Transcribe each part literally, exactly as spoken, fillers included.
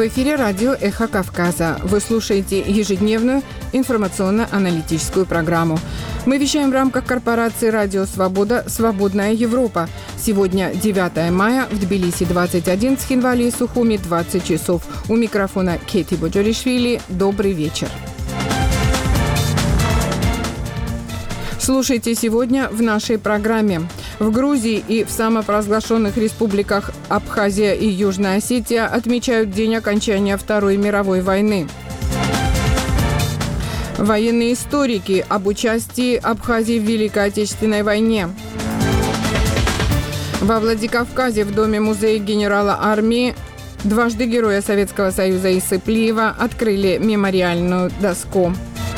В эфире радио «Эхо Кавказа». Вы слушаете ежедневную информационно-аналитическую программу. Мы вещаем в рамках корпорации «Радио Свобода. Свободная Европа». Сегодня девятое мая, в Тбилиси двадцать один, в Цхинвале и Сухуми двадцать часов. У микрофона Кети Боджоришвили. Добрый вечер. Слушайте сегодня в нашей программе. В Грузии и в самопровозглашенных республиках Абхазия и Южная Осетия отмечают день окончания Второй мировой войны. Военные историки об участии Абхазии в Великой Отечественной войне. Во Владикавказе в Доме-музее генерала армии, дважды Героя Советского Союза Исыплиева, открыли мемориальную доску.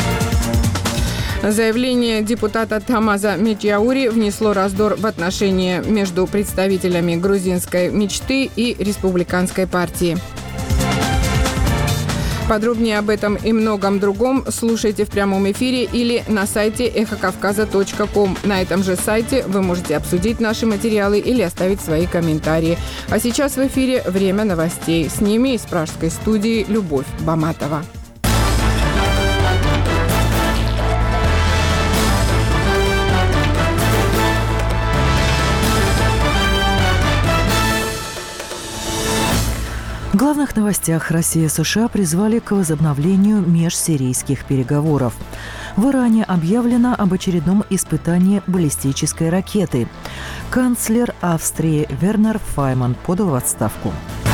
Заявление депутата Тамаза Меджаури внесло раздор в отношения между представителями грузинской мечты и республиканской партии. Подробнее об этом и многом другом слушайте в прямом эфире или на сайте эхо кавказа точка ком. На этом же сайте вы можете обсудить наши материалы или оставить свои комментарии. А сейчас в эфире время новостей. С ними из пражской студии Любовь Баматова. В главных новостях: Россия и США призвали к возобновлению межсирийских переговоров. В Иране объявлено об очередном испытании баллистической ракеты. Канцлер Австрии Вернер Файман подал в отставку.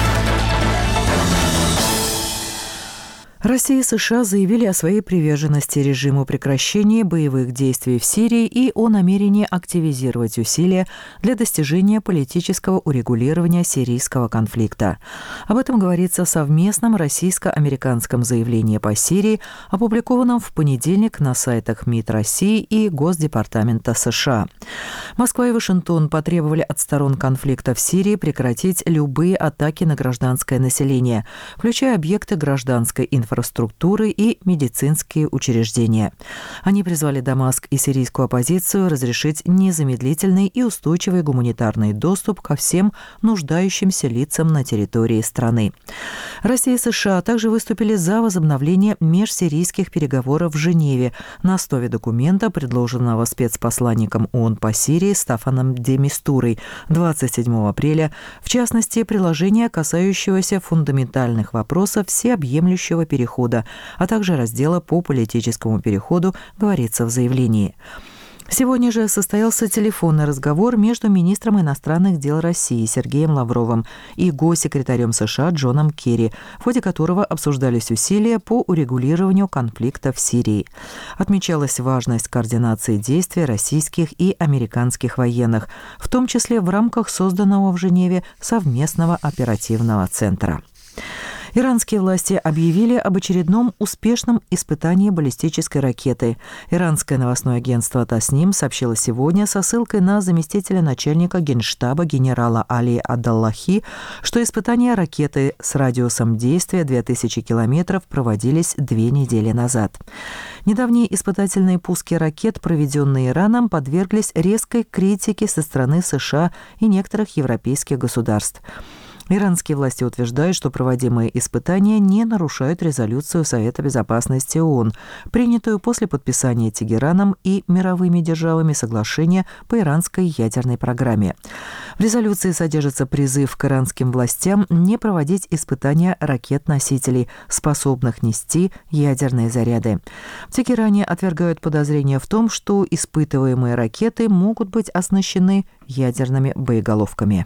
Россия и США заявили о своей приверженности режиму прекращения боевых действий в Сирии и о намерении активизировать усилия для достижения политического урегулирования сирийского конфликта. Об этом говорится в совместном российско-американском заявлении по Сирии, опубликованном в понедельник на сайтах МИД России и Госдепартамента США. Москва и Вашингтон потребовали от сторон конфликта в Сирии прекратить любые атаки на гражданское население, включая объекты гражданской инфраструктуры, инфраструктуры и медицинские учреждения. Они призвали Дамаск и сирийскую оппозицию разрешить незамедлительный и устойчивый гуманитарный доступ ко всем нуждающимся лицам на территории страны. Россия и США также выступили за возобновление межсирийских переговоров в Женеве на основе документа, предложенного спецпосланником ООН по Сирии Стаффаном де Мистурой двадцать седьмого апреля, в частности, приложение, касающегося фундаментальных вопросов всеобъемлющего перехода перехода, а также раздела по политическому переходу, говорится в заявлении. Сегодня же состоялся телефонный разговор между министром иностранных дел России Сергеем Лавровым и госсекретарем США Джоном Керри, в ходе которого обсуждались усилия по урегулированию конфликта в Сирии. Отмечалась важность координации действий российских и американских военных, в том числе в рамках созданного в Женеве совместного оперативного центра. Иранские власти объявили об очередном успешном испытании баллистической ракеты. Иранское новостное агентство Тасним сообщило сегодня со ссылкой на заместителя начальника Генштаба генерала Али Адаллахи, что испытания ракеты с радиусом действия две тысячи километров проводились две недели назад. Недавние испытательные пуски ракет, проведенные Ираном, подверглись резкой критике со стороны США и некоторых европейских государств. Иранские власти утверждают, что проводимые испытания не нарушают резолюцию Совета безопасности ООН, принятую после подписания Тегераном и мировыми державами соглашения по иранской ядерной программе. В резолюции содержится призыв к иранским властям не проводить испытания ракет-носителей, способных нести ядерные заряды. В Тегеране отвергают подозрения в том, что испытываемые ракеты могут быть оснащены ядерными боеголовками.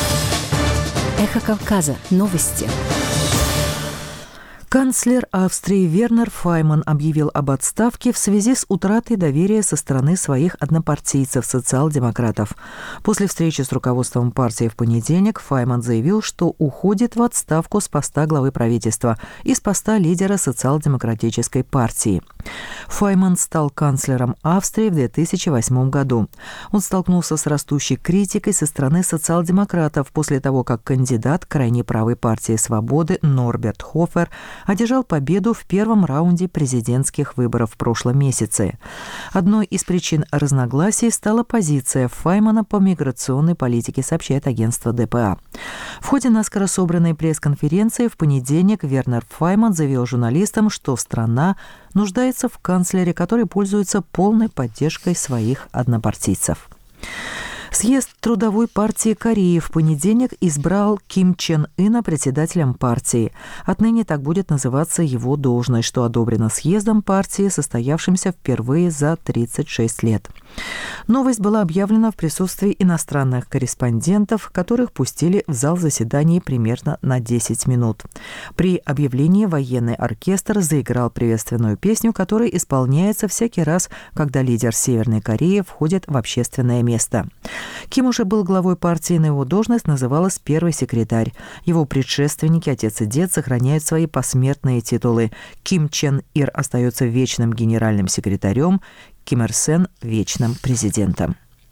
Эхо Кавказа. Новости. Канцлер Австрии Вернер Файман объявил об отставке в связи с утратой доверия со стороны своих однопартийцев, социал-демократов. После встречи с руководством партии в понедельник Файман заявил, что уходит в отставку с поста главы правительства и с поста лидера социал-демократической партии. Файман стал канцлером Австрии в две тысячи восьмом году. Он столкнулся с растущей критикой со стороны социал-демократов после того, как кандидат крайне правой партии «Свободы» Норберт Хофер одержал победу в первом раунде президентских выборов в прошлом месяце. Одной из причин разногласий стала позиция Файмана по миграционной политике, сообщает агентство дэ пэ а. В ходе наскоро собранной пресс-конференции в понедельник Вернер Файман заявил журналистам, что страна нуждается в канцлере, который пользуется полной поддержкой своих однопартийцев. Съезд Трудовой партии Кореи в понедельник избрал Ким Чен Ына председателем партии. Отныне так будет называться его должность, что одобрено съездом партии, состоявшимся впервые за тридцать шесть лет. Новость была объявлена в присутствии иностранных корреспондентов, которых пустили в зал заседаний примерно на десять минут. При объявлении военный оркестр заиграл приветственную песню, которая исполняется всякий раз, когда лидер Северной Кореи входит в общественное место. Ким уже был главой партии, на его должность называлась первый секретарь. Его предшественники, отец и дед, сохраняют свои посмертные титулы. Ким Чен Ир остается вечным генеральным секретарем, Ким Ир Сен – вечным президентом.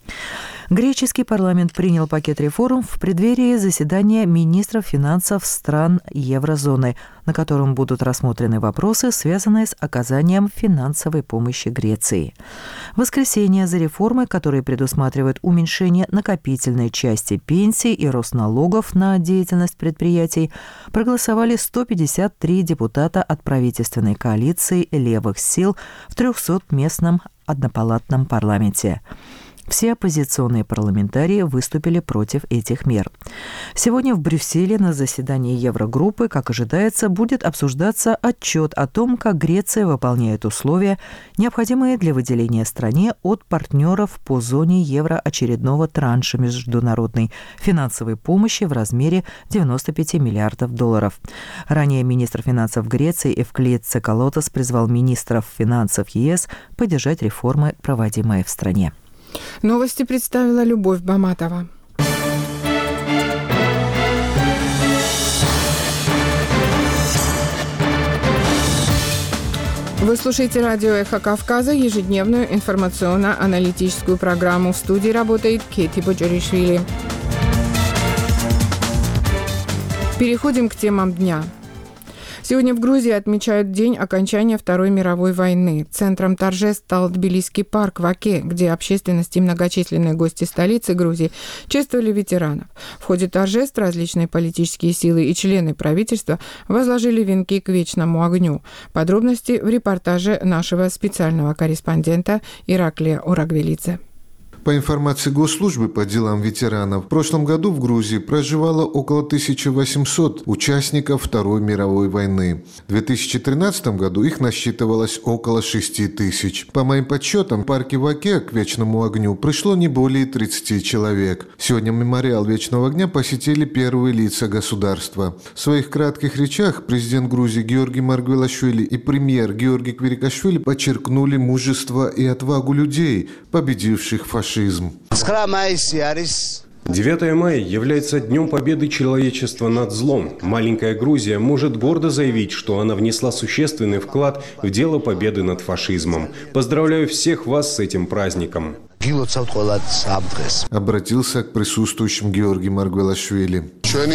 Греческий парламент принял пакет реформ в преддверии заседания министров финансов стран еврозоны, на котором будут рассмотрены вопросы, связанные с оказанием финансовой помощи Греции. В воскресенье за реформы, которые предусматривают уменьшение накопительной части пенсий и рост налогов на деятельность предприятий, проголосовали сто пятьдесят три депутата от правительственной коалиции левых сил в трехсотместном однопалатном парламенте. Все оппозиционные парламентарии выступили против этих мер. Сегодня в Брюсселе на заседании Еврогруппы, как ожидается, будет обсуждаться отчет о том, как Греция выполняет условия, необходимые для выделения стране от партнеров по зоне евро очередного транша международной финансовой помощи в размере девяносто пять миллиардов долларов. Ранее министр финансов Греции Евклид Цекалотос призвал министров финансов ЕС поддержать реформы, проводимые в стране. Новости представила Любовь Баматова. Вы слушаете радио «Эхо Кавказа», ежедневную информационно-аналитическую программу. В студии работает Кети Боджоришвили. Переходим к темам дня. Сегодня в Грузии отмечают день окончания Второй мировой войны. Центром торжеств стал Тбилисский парк в Оке, где общественность и многочисленные гости столицы Грузии чествовали ветеранов. В ходе торжеств различные политические силы и члены правительства возложили венки к вечному огню. Подробности в репортаже нашего специального корреспондента Ираклия Орагвелидзе. По информации Госслужбы по делам ветеранов, в прошлом году в Грузии проживало около тысяча восемьсот участников Второй мировой войны. В две тысячи тринадцатом году их насчитывалось около шести тысяч. По моим подсчетам, в парке в Оке к Вечному огню пришло не более тридцати человек. Сегодня мемориал Вечного огня посетили первые лица государства. В своих кратких речах президент Грузии Георгий Маргвелашвили и премьер Георгий Квирикашвили подчеркнули мужество и отвагу людей, победивших фашизм. девятое мая является Днем Победы человечества над злом. Маленькая Грузия может гордо заявить, что она внесла существенный вклад в дело победы над фашизмом. Поздравляю всех вас с этим праздником. Обратился к присутствующим Георгий Маргвелашвили.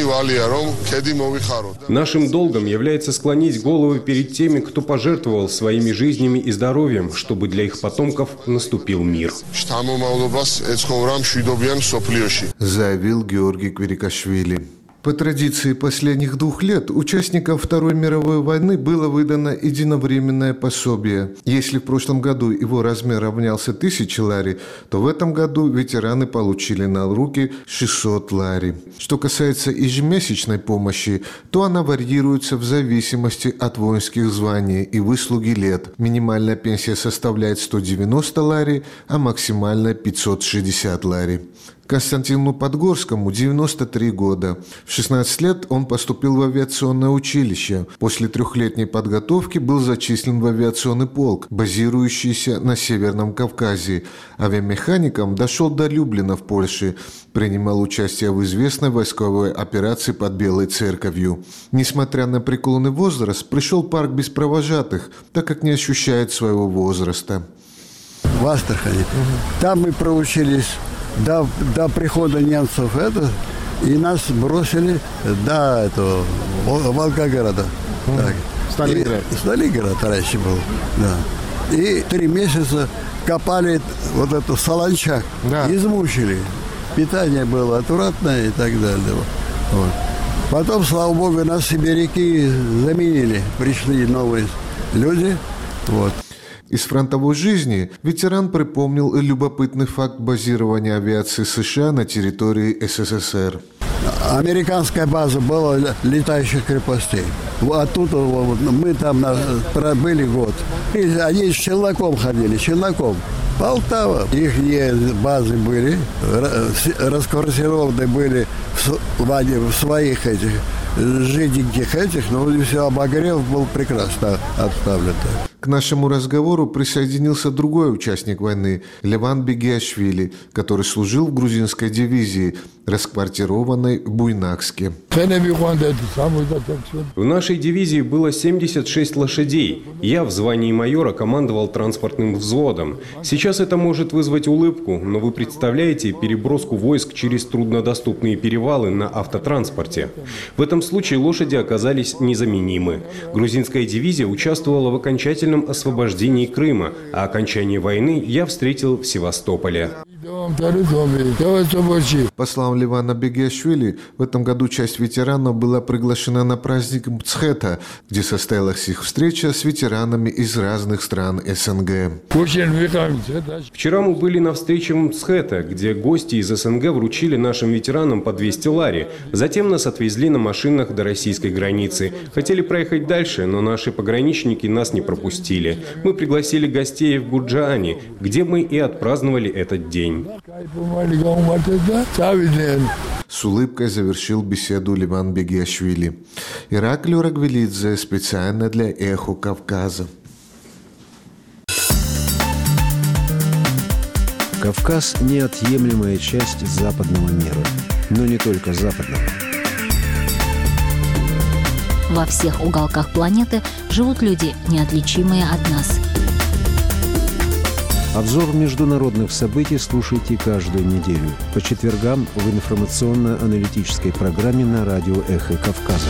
Нашим долгом является склонить головы перед теми, кто пожертвовал своими жизнями и здоровьем, чтобы для их потомков наступил мир. Заявил Георгий Квирикашвили. По традиции последних двух лет участникам Второй мировой войны было выдано единовременное пособие. Если в прошлом году его размер равнялся тысяче лари, то в этом году ветераны получили на руки шестьсот лари. Что касается ежемесячной помощи, то она варьируется в зависимости от воинских званий и выслуги лет. Минимальная пенсия составляет сто девяносто лари, а максимальная пятьсот шестьдесят лари. Константину Подгорскому девяносто три года. В шестнадцать лет он поступил в авиационное училище. После трехлетней подготовки был зачислен в авиационный полк, базирующийся на Северном Кавказе. Авиамехаником дошел до Люблина в Польше. Принимал участие в известной войсковой операции под Белой Церковью. Несмотря на преклонный возраст, пришел в парк без провожатых, так как не ощущает своего возраста. В Астрахани. Там мы проучились до, до прихода немцев, это, и нас бросили до этого Волгограда. Так. Сталинград. И, Сталинград раньше был, да. И три месяца копали вот эту солончак, да. Измучили. Питание было отвратное и так далее. Вот. Потом, слава богу, нас сибиряки заменили. Пришли новые люди. Вот. Из фронтовой жизни ветеран припомнил любопытный факт базирования авиации США на территории СССР. Американская база была летающих крепостей. Оттуда вот, мы там пробыли год. И они с челноком ходили, челноком. Полтава. Их базы были, расквартированы были в своих этих жиденьких этих, но все обогрев был прекрасно обставлен. К нашему разговору присоединился другой участник войны, Леван Бегиашвили, который служил в грузинской дивизии, расквартированной в Буйнакске. В нашей дивизии было семьдесят шесть лошадей. Я в звании майора командовал транспортным взводом. Сейчас это может вызвать улыбку, но вы представляете переброску войск через труднодоступные перевалы на автотранспорте. В этом случае лошади оказались незаменимы. Грузинская дивизия участвовала в окончательном освобождении Крыма, а окончание войны я встретил в Севастополе. По словам Левана Бегиашвили, в этом году часть ветеранов была приглашена на праздник Мцхета, где состоялась их встреча с ветеранами из разных стран СНГ. Вчера мы были на встрече Мцхета, где гости из СНГ вручили нашим ветеранам по двести лари. Затем нас отвезли на машинах до российской границы. Хотели проехать дальше, но наши пограничники нас не пропустили. Мы пригласили гостей в Гуджаане, где мы и отпраздновали этот день. С улыбкой завершил беседу Леван Бегиашвили. Ираклий Рагвелидзе специально для «Эхо Кавказа». Кавказ – неотъемлемая часть западного мира. Но не только западного. Во всех уголках планеты живут люди, неотличимые от нас. Обзор международных событий слушайте каждую неделю по четвергам в информационно-аналитической программе на радио «Эхо Кавказа».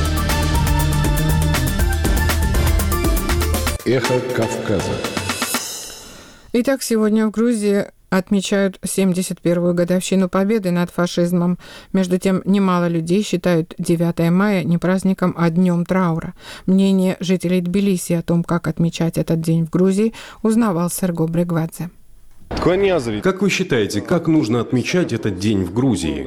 «Эхо Кавказа». Итак, сегодня в Грузии отмечают семьдесят первую годовщину победы над фашизмом. Между тем, немало людей считают девятое мая не праздником, а днем траура. Мнение жителей Тбилиси о том, как отмечать этот день в Грузии, узнавал Серго Брегвадзе. Как вы считаете, как нужно отмечать этот день в Грузии?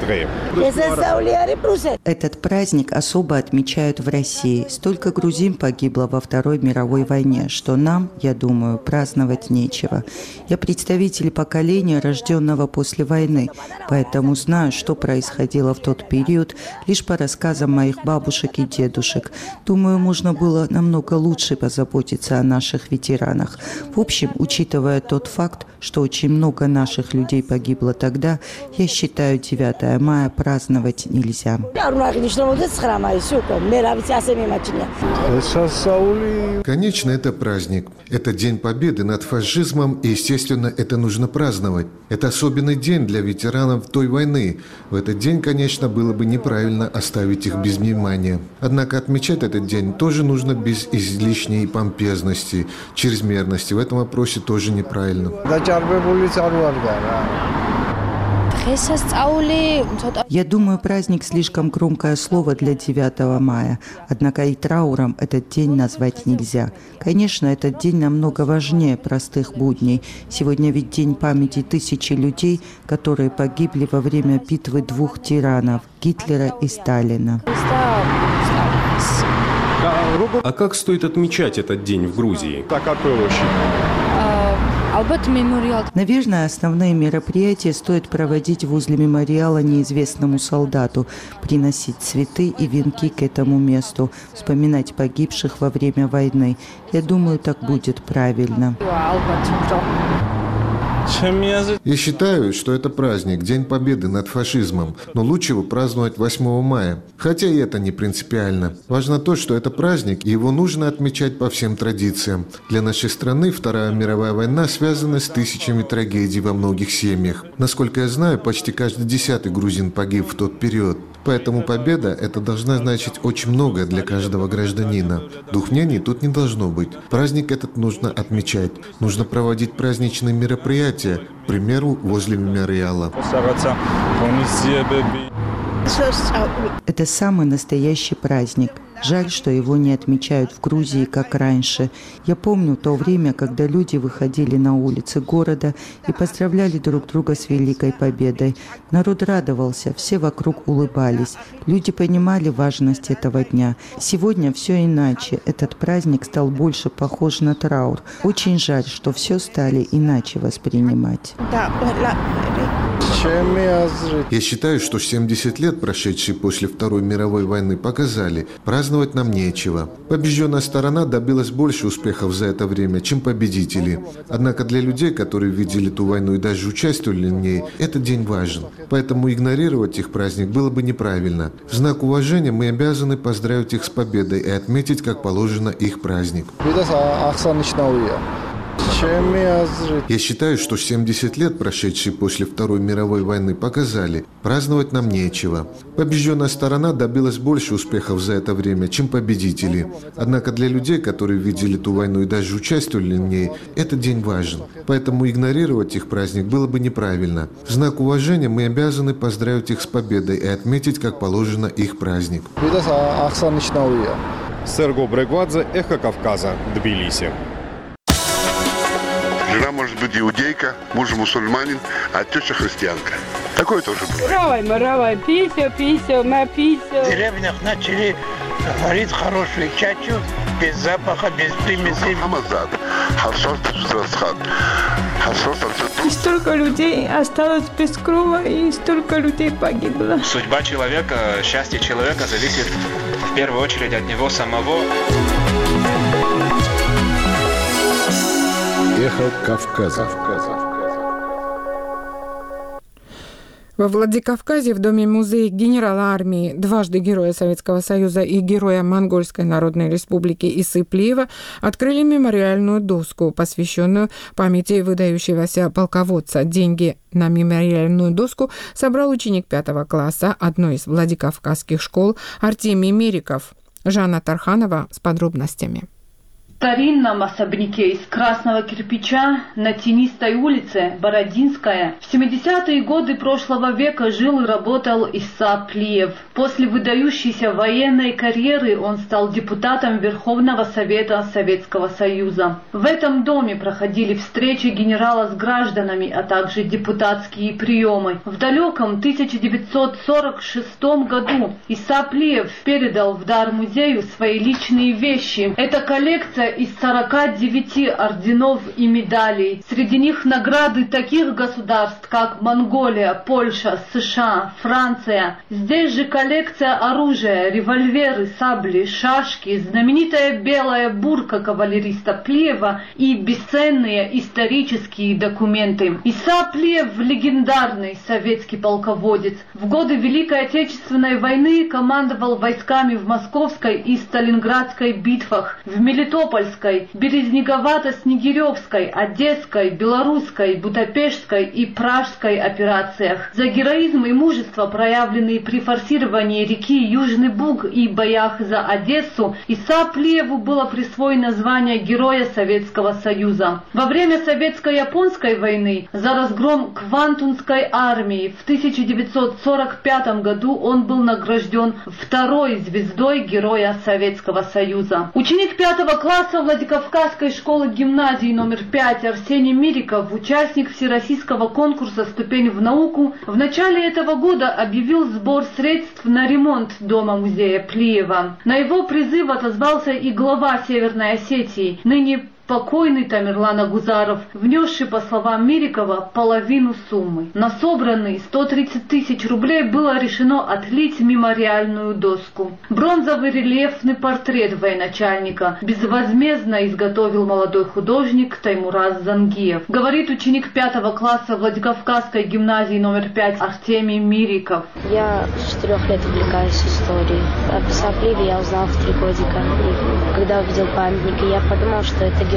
Этот праздник особо отмечают в России. Столько грузин погибло во Второй мировой войне, что нам, я думаю, праздновать нечего. Я представитель поколения, рожденного после войны, поэтому знаю, что происходило в тот период лишь по рассказам моих бабушек и дедушек. Думаю, можно было намного лучше позаботиться о наших ветеранах. В общем, учитывая тот факт, что очень много наших людей погибло тогда, я считаю, девятое мая праздновать нельзя. Конечно, это праздник. Это День Победы над фашизмом, и, естественно, это нужно праздновать. Это особенный день для ветеранов той войны. В этот день, конечно, было бы неправильно оставить их без внимания. Однако отмечать этот день тоже нужно без излишней помпезности, чрезмерности. В этом вопросе тоже неправильно. Я думаю, праздник слишком громкое слово для девятого мая. Однако и трауром этот день назвать нельзя. Конечно, этот день намного важнее простых будней. Сегодня ведь день памяти тысячи людей, которые погибли во время битвы двух тиранов – Гитлера и Сталина. А как стоит отмечать этот день в Грузии? Наверное, основные мероприятия стоит проводить возле мемориала неизвестному солдату, приносить цветы и венки к этому месту, вспоминать погибших во время войны. Я думаю, так будет правильно. Я считаю, что это праздник, День Победы над фашизмом, но лучше его праздновать восьмого мая. Хотя и это не принципиально. Важно то, что это праздник, и его нужно отмечать по всем традициям. Для нашей страны Вторая мировая война связана с тысячами трагедий во многих семьях. Насколько я знаю, почти каждый десятый грузин погиб в тот период. Поэтому победа – это должна значить очень многое для каждого гражданина. Двух мнений тут не должно быть. Праздник этот нужно отмечать. Нужно проводить праздничные мероприятия, к примеру, возле мемориала. Это самый настоящий праздник. Жаль, что его не отмечают в Грузии, как раньше. Я помню то время, когда люди выходили на улицы города и поздравляли друг друга с Великой Победой. Народ радовался, все вокруг улыбались. Люди понимали важность этого дня. Сегодня все иначе. Этот праздник стал больше похож на траур. Очень жаль, что все стали иначе воспринимать. Я считаю, что семьдесят лет, прошедшие после Второй мировой войны, показали, праздновать нам нечего. Побежденная сторона добилась больше успехов за это время, чем победители. Однако для людей, которые видели ту войну и даже участвовали в ней, этот день важен. Поэтому игнорировать их праздник было бы неправильно. В знак уважения мы обязаны поздравить их с победой и отметить, как положено, их праздник. Я считаю, что семьдесят лет, прошедшие после Второй мировой войны, показали, праздновать нам нечего. Побежденная сторона добилась больше успехов за это время, чем победители. Однако для людей, которые видели ту войну и даже участвовали в ней, этот день важен. Поэтому игнорировать их праздник было бы неправильно. В знак уважения мы обязаны поздравить их с победой и отметить, как положено, их праздник. Серго Брегвадзе, Эхо Кавказа, Тбилиси. Жена может быть иудейка, муж мусульманин, а теща христианка. Такое тоже бывает. Равай, маравай, писю, писю, на писю. В деревнях начали варить хорошую чачу, без запаха, без примесей. И столько людей осталось без крова, и столько людей погибло. Судьба человека, счастье человека зависит в первую очередь от него самого. Эхо Кавказа. Во Владикавказе в Доме-музее генерала армии, дважды Героя Советского Союза и Героя Монгольской Народной Республики Исы Плиева открыли мемориальную доску, посвященную памяти выдающегося полководца. Деньги на мемориальную доску собрал ученик пятого класса одной из владикавказских школ Артемий Мериков. Жанна Тарханова с подробностями. В старинном особняке из красного кирпича на тенистой улице Бородинская в семидесятые годы прошлого века жил и работал Иса Плиев. После выдающейся военной карьеры он стал депутатом Верховного Совета Советского Союза. В этом доме проходили встречи генерала с гражданами, а также депутатские приемы. В далеком тысяча девятьсот сорок шестом году Иса Плиев передал в дар музею свои личные вещи. Эта коллекция из сорока девяти орденов и медалей. Среди них награды таких государств, как Монголия, Польша, США, Франция. Здесь же коллекция оружия, револьверы, сабли, шашки, знаменитая белая бурка кавалериста Плиева и бесценные исторические документы. Иса Плиев – легендарный советский полководец. В годы Великой Отечественной войны командовал войсками в Московской и Сталинградской битвах, в Мелитопольской, Березниковато-Снегиревской, Одесской, Белорусской, Будапештской и Пражской операциях. За героизм и мужество, проявленные при форсировании реки Южный Буг и боях за Одессу, Иса Плиеву было присвоено звание Героя Советского Союза. Во время Советско-японской войны за разгром Квантунской армии в тысяча девятьсот сорок пятом году он был награжден второй звездой Героя Советского Союза. Ученик пятого класса Владикавказской школы-гимназии номер пять Арсений Мириков, участник всероссийского конкурса «Ступень в науку», в начале этого года объявил сбор средств на ремонт Дома-музея Плиева. На его призыв отозвался и глава Северной Осетии, ныне покойный Тамерлан Агузаров, внесший, по словам Мирикова, половину суммы. На собранные сто тридцать тысяч рублей было решено отлить мемориальную доску. Бронзовый рельефный портрет военачальника безвозмездно изготовил молодой художник Таймураз Зангиев. Говорит ученик пятого класса Владикавказской гимназии номер пять Артемий Мириков. Я с четырех лет увлекаюсь историей. О Иса Плиеве я узнал в три годика. И когда увидел памятник, я подумал, что это герой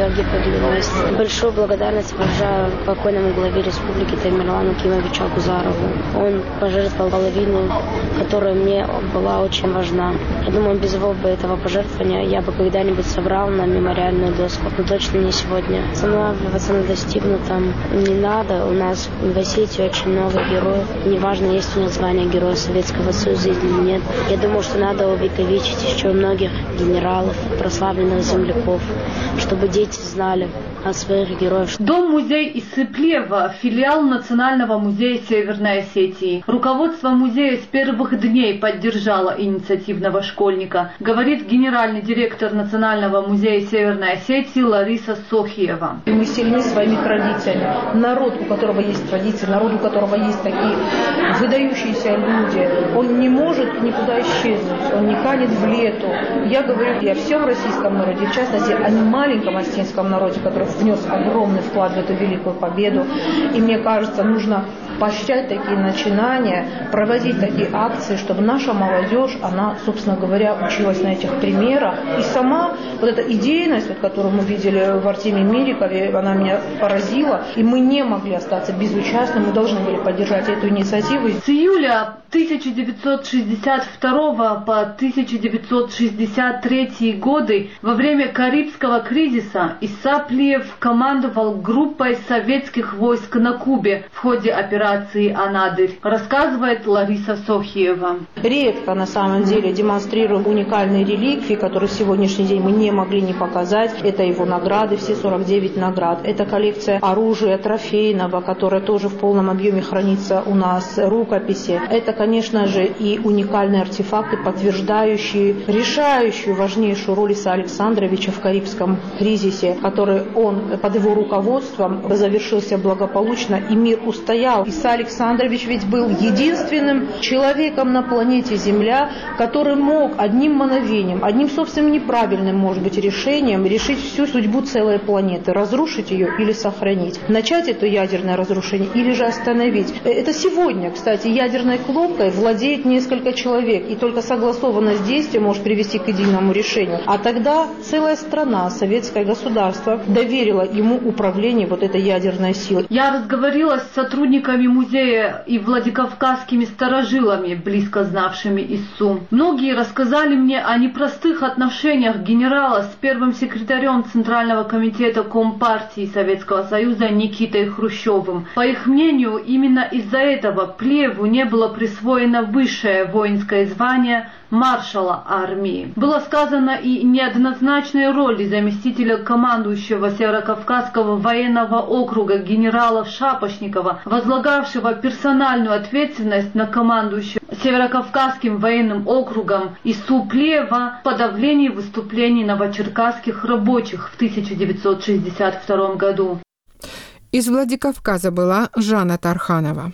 Георгий погиб вместе. Большую благодарность выражаю покойному главе республики Тамерлану Кимовичу Агузарову. Он пожертвовал половину, которая мне была очень важна. Я думаю, без его бы этого пожертвования я бы когда-нибудь собрал на мемориальную доску, но точно не сегодня. Останавливаться на достигнутом не надо. У нас в Осетии очень много героев. Неважно, есть у них звание Героя Советского Союза или нет. Я думаю, что надо увековечить еще многих генералов, прославленных земляков, чтобы дети знали о своих героях. Дом-музей Исыплева, филиал Национального музея Северной Осетии. Руководство музея с первых дней поддержало инициативного школьника, говорит генеральный директор Национального музея Северной Осетии Лариса Сохиева. Мы сильны своими традициями. Народ, у которого есть традиции, народ, у которого есть такие выдающиеся люди, он не может никуда исчезнуть, он не канет в лету. Я говорю и о всем российском народе, в частности, о маленьком осетинском народе, который внес огромный вклад в эту великую победу. И мне кажется, нужно поощрять такие начинания, проводить такие акции, чтобы наша молодежь, она, собственно говоря, училась на этих примерах. И сама вот эта идейность, вот, которую мы видели в Артемии Мирикове, она меня поразила. И мы не могли остаться безучастными, мы должны были поддержать эту инициативу. С июля тысяча девятьсот шестьдесят второго по тысяча девятьсот шестьдесят третий годы во время Карибского кризиса Исаплиев командовал группой советских войск на Кубе в ходе операции «Анадырь», рассказывает Лариса Сохиева. Редко на самом деле демонстрируем уникальные реликвии, которые в сегодняшний день мы не могли не показать. Это его награды, все сорок девять наград. Это коллекция оружия трофейного, которая тоже в полном объеме хранится у нас, рукописи. Это, конечно же, и уникальные артефакты, подтверждающие решающую, важнейшую роль Иса Александровича в Карибском кризисе, который он под его руководством завершился благополучно, и мир устоял. Иса Александрович ведь был единственным человеком на планете Земля, который мог одним мановением, одним собственным неправильным, может быть, решением решить всю судьбу целой планеты, разрушить ее или сохранить, начать это ядерное разрушение или же остановить. Это сегодня, кстати, ядерной кнопкой владеет несколько человек, и только согласованность действия может привести к единому решению. А тогда целая страна, советское государство, доверило ему управление вот этой ядерной силой. Я разговорилась с сотрудниками музея и владикавказскими старожилами, близко знавшими Иссу. Многие рассказали мне о непростых отношениях генерала с первым секретарем Центрального комитета Компартии Советского Союза Никитой Хрущевым. По их мнению, именно из-за этого Плеву не было присвоено высшее воинское звание маршала армии. Было сказано и неоднозначной роли заместителя командующего Северокавказского военного округа генерала Шапошникова, возлагавшего персональную ответственность на командующего Северокавказским военным округом Ису Плева в подавлении выступлений новочеркасских рабочих в тысяча девятьсот шестьдесят втором году. Из Владикавказа была Жанна Тарханова.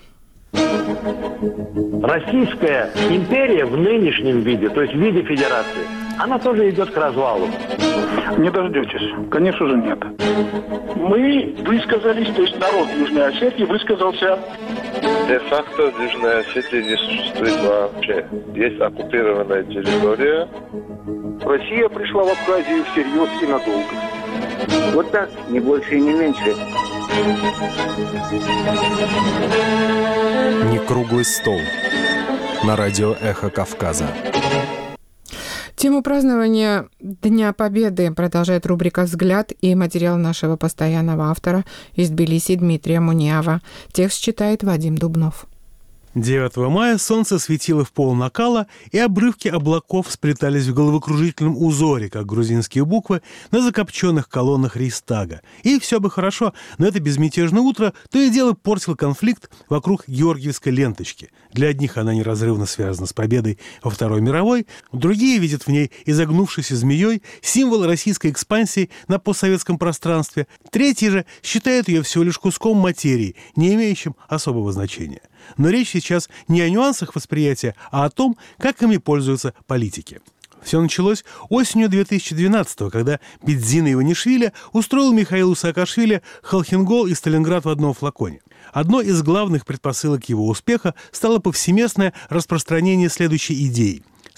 Российская империя в нынешнем виде, то есть в виде федерации, она тоже идет к развалу. Не дождетесь. Конечно же, нет. Мы высказались, то есть народ Южной Осетии высказался. Де-факто в Южной Осетии не существует вообще. Есть оккупированная территория. Россия пришла в Абхазию всерьез и надолго. Вот так, не больше и не меньше. Не круглый стол. На радио «Эхо Кавказа». Тему празднования Дня Победы продолжает рубрика «Взгляд» и материал нашего постоянного автора из Тбилиси Дмитрия Муниава. Текст читает Вадим Дубнов. девятого мая солнце светило в пол накала, и обрывки облаков сплетались в головокружительном узоре, как грузинские буквы, на закопченных колоннах Рейхстага. И все бы хорошо, но это безмятежное утро то и дело портил конфликт вокруг Георгиевской ленточки. Для одних она неразрывно связана с победой во Второй мировой, другие видят в ней изогнувшейся змеей символ российской экспансии на постсоветском пространстве, третьи же считают ее всего лишь куском материи, не имеющим особого значения. Но речь сейчас не о нюансах восприятия, а о том, как ими пользуются политики. Все началось осенью две тысячи двенадцатого, когда Бедзина Иванишвили устроил Михаилу Саакашвили Холхенгол и Сталинград в одном флаконе. Одной из главных предпосылок его успеха стало повсеместное распространение следующей идеи.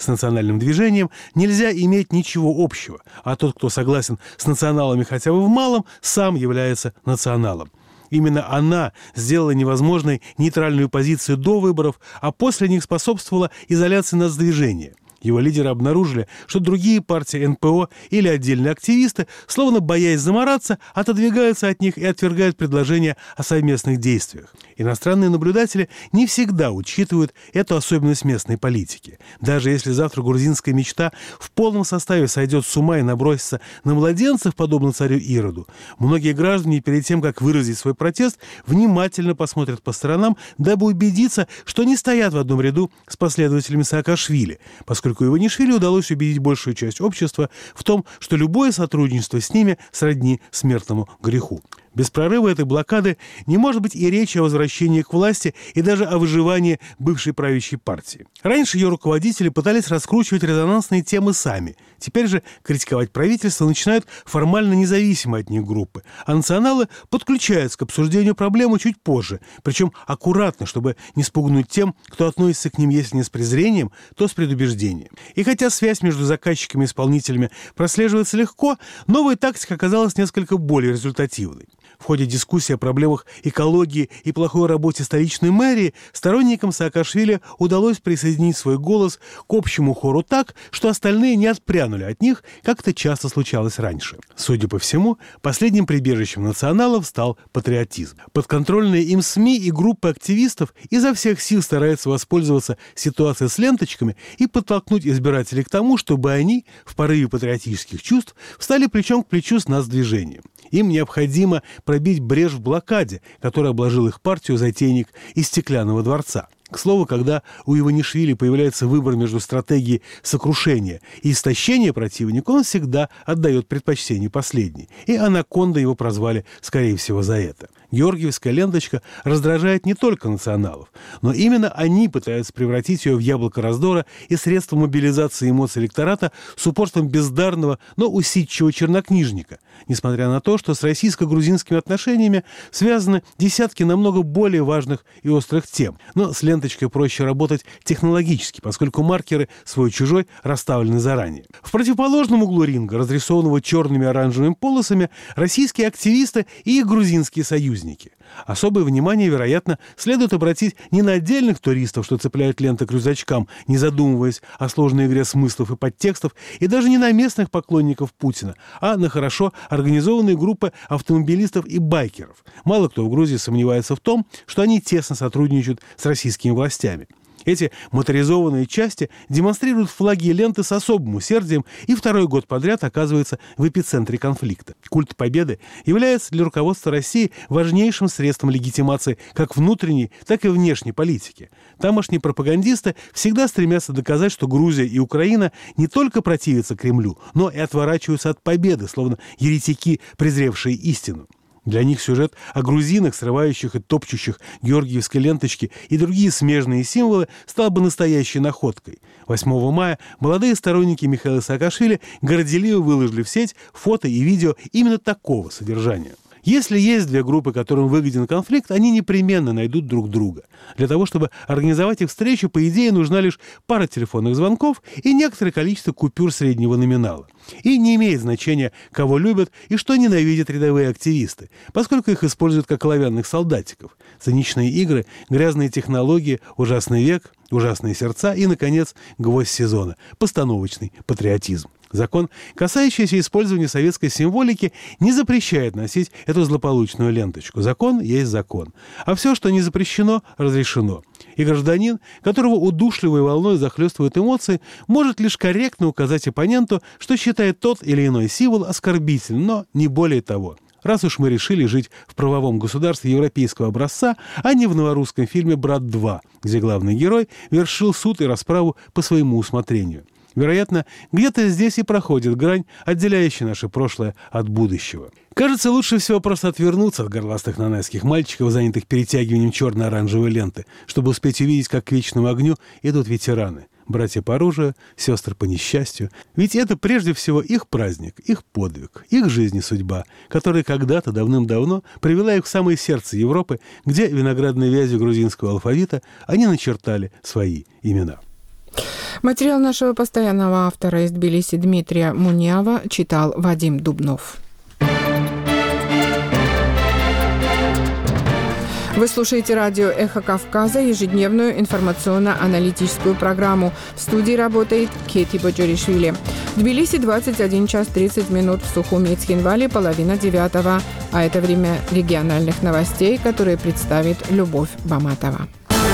с национальным движением, нельзя иметь ничего общего, а тот, кто согласен с националами хотя бы в малом, сам является националом. Именно она сделала невозможной нейтральную позицию до выборов, а после них способствовала изоляции нацдвижения. Его лидеры обнаружили, что другие партии эн пэ о или отдельные активисты, словно боясь замораться, отодвигаются от них и отвергают предложения о совместных действиях. Иностранные наблюдатели не всегда учитывают эту особенность местной политики. Даже если завтра грузинская мечта в полном составе сойдет с ума и набросится на младенцев, подобно царю Ироду, многие граждане перед тем, как выразить свой протест, внимательно посмотрят по сторонам, дабы убедиться, что не стоят в одном ряду с последователями Саакашвили, поскольку Иванишвили удалось убедить большую часть общества в том, что любое сотрудничество с ними сродни смертному греху. Без прорыва этой блокады не может быть и речи о возвращении к власти и даже о выживании бывшей правящей партии. Раньше ее руководители пытались раскручивать резонансные темы сами. Теперь же критиковать правительство начинают формально независимые от них группы, а националы подключаются к обсуждению проблемы чуть позже, причем аккуратно, чтобы не спугнуть тем, кто относится к ним, если не с презрением, то с предубеждением. И хотя связь между заказчиками и исполнителями прослеживается легко, новая тактика оказалась несколько более результативной. В ходе дискуссии о проблемах экологии и плохой работе столичной мэрии сторонникам Саакашвили удалось присоединить свой голос к общему хору так, что остальные не отпрянули от них, как это часто случалось раньше. Судя по всему, последним прибежищем националов стал патриотизм. Подконтрольные им СМИ и группы активистов изо всех сил стараются воспользоваться ситуацией с ленточками и подтолкнуть избирателей к тому, чтобы они, в порыве патриотических чувств, встали плечом к плечу с нацдвижением. Им необходимо пробить брешь в блокаде, которая обложил их партию затейник из Стеклянного дворца. К слову, когда у Иванишвили появляется выбор между стратегией сокрушения и истощения противника, он всегда отдает предпочтение последней. И «Анаконда» его прозвали, скорее всего, за это. Георгиевская ленточка раздражает не только националов, но именно они пытаются превратить ее в яблоко раздора и средство мобилизации эмоций электората с упорством бездарного, но усидчивого чернокнижника, несмотря на то, что с российско-грузинскими отношениями связаны десятки намного более важных и острых тем. Но с ленточкой проще работать технологически, поскольку маркеры свой-чужой расставлены заранее. В противоположном углу ринга, разрисованного черными и оранжевыми полосами, российские активисты и их грузинские союзники. Особое внимание, вероятно, следует обратить не на отдельных туристов, что цепляют ленты к рюкзачкам, не задумываясь о сложной игре смыслов и подтекстов, и даже не на местных поклонников Путина, а на хорошо организованные группы автомобилистов и байкеров. Мало кто в Грузии сомневается в том, что они тесно сотрудничают с российскими властями. Эти моторизованные части демонстрируют флаги и ленты с особым усердием и второй год подряд оказываются в эпицентре конфликта. Культ победы является для руководства России важнейшим средством легитимации как внутренней, так и внешней политики. Тамошние пропагандисты всегда стремятся доказать, что Грузия и Украина не только противятся Кремлю, но и отворачиваются от победы, словно еретики, презревшие истину. Для них сюжет о грузинах, срывающих и топчущих георгиевской ленточки и другие смежные символы стал бы настоящей находкой. восьмого мая молодые сторонники Михаила Саакашвили горделиво выложили в сеть фото и видео именно такого содержания. Если есть две группы, которым выгоден конфликт, они непременно найдут друг друга. Для того, чтобы организовать их встречу, по идее, нужна лишь пара телефонных звонков и некоторое количество купюр среднего номинала. И не имеет значения, кого любят и что ненавидят рядовые активисты, поскольку их используют как оловянных солдатиков. Циничные игры, грязные технологии, ужасный век, ужасные сердца и, наконец, гвоздь сезона – постановочный патриотизм. Закон, касающийся использования советской символики, не запрещает носить эту злополучную ленточку. Закон есть закон. А все, что не запрещено, разрешено. И гражданин, которого удушливой волной захлестывают эмоции, может лишь корректно указать оппоненту, что считает тот или иной символ оскорбительным, но не более того. Раз уж мы решили жить в правовом государстве европейского образца, а не в новорусском фильме «Брат два», где главный герой вершил суд и расправу по своему усмотрению. Вероятно, где-то здесь и проходит грань, отделяющая наше прошлое от будущего. Кажется, лучше всего просто отвернуться от горластых нанайских мальчиков, занятых перетягиванием черно-оранжевой ленты, чтобы успеть увидеть, как к вечному огню идут ветераны. Братья по оружию, сестры по несчастью. Ведь это прежде всего их праздник, их подвиг, их жизнь и судьба, которая когда-то давным-давно привела их в самое сердце Европы, где виноградной вязью грузинского алфавита они начертали свои имена. Материал нашего постоянного автора из Тбилиси Дмитрия Муниава читал Вадим Дубнов. Вы слушаете радио «Эхо Кавказа», ежедневную информационно-аналитическую программу. В студии работает Кети Боджоришвили. В Тбилиси двадцать один час тридцать минут, в Сухуми и Цхинвале половина девятого. А это время региональных новостей, которые представит Любовь Баматова.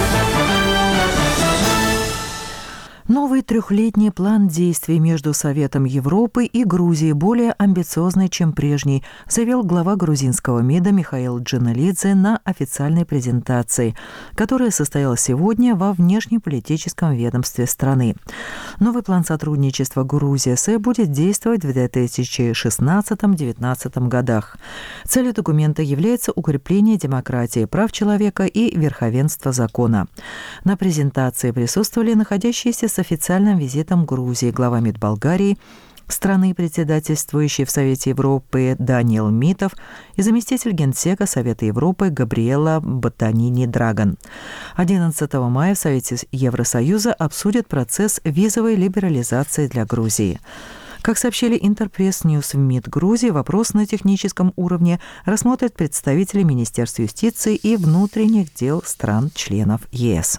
Новый трехлетний план действий между Советом Европы и Грузией более амбициозный, чем прежний, заявил глава грузинского МИДа Михаил Джаналидзе на официальной презентации, которая состоялась сегодня во внешнеполитическом ведомстве страны. Новый план сотрудничества Грузии-СЭ будет действовать в две тысячи шестнадцатом — две тысячи девятнадцатом годах. Целью документа является укрепление демократии, прав человека и верховенства закона. На презентации присутствовали находящиеся с официальным визитом Грузии глава МИД Болгарии, страны, председательствующей в Совете Европы, Даниил Митов, и заместитель генсека Совета Европы Габриэла Ботанини-Драган. одиннадцатого мая в Совете Евросоюза обсудят процесс визовой либерализации для Грузии. Как сообщили Интерпресс Ньюс в МИД Грузии, вопрос на техническом уровне рассмотрят представители Министерств юстиции и внутренних дел стран-членов ЕС.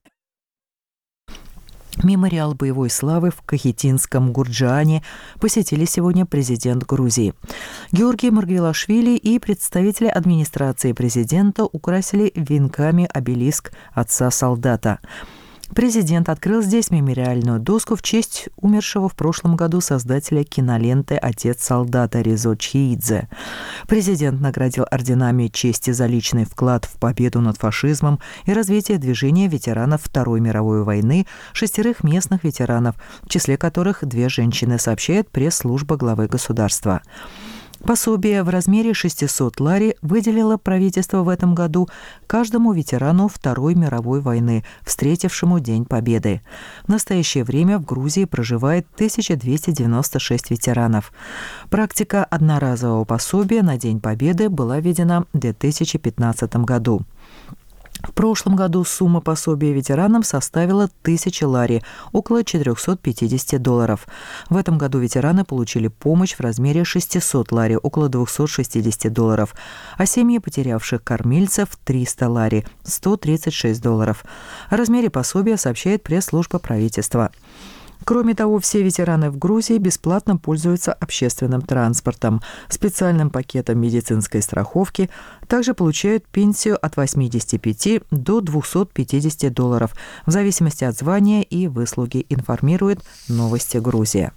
Мемориал боевой славы в Кахетинском Гурджиане посетили сегодня президент Грузии. Георгий Маргвелашвили и представители администрации президента украсили венками обелиск отца солдата. Президент открыл здесь мемориальную доску в честь умершего в прошлом году создателя киноленты «Отец солдата» Резо Чиидзе. Президент наградил орденами чести за личный вклад в победу над фашизмом и развитие движения ветеранов Второй мировой войны шестерых местных ветеранов, в числе которых две женщины, сообщает пресс-служба главы государства. Пособие в размере шестьсот лари выделило правительство в этом году каждому ветерану Второй мировой войны, встретившему День Победы. В настоящее время в Грузии проживает тысяча двести девяносто шесть ветеранов. Практика одноразового пособия на День Победы была введена в две тысячи пятнадцатом году. В прошлом году сумма пособия ветеранам составила тысяча лари, около четыреста пятьдесят долларов. В этом году ветераны получили помощь в размере шестьсот лари, около двести шестьдесят долларов, а семьи потерявших кормильцев – триста лари, сто тридцать шесть долларов. О размере пособия сообщает пресс-служба правительства. Кроме того, все ветераны в Грузии бесплатно пользуются общественным транспортом, специальным пакетом медицинской страховки, также получают пенсию от восьмидесяти пяти до двухсот пятидесяти долларов, в зависимости от звания и выслуги, информирует «Новости Грузия».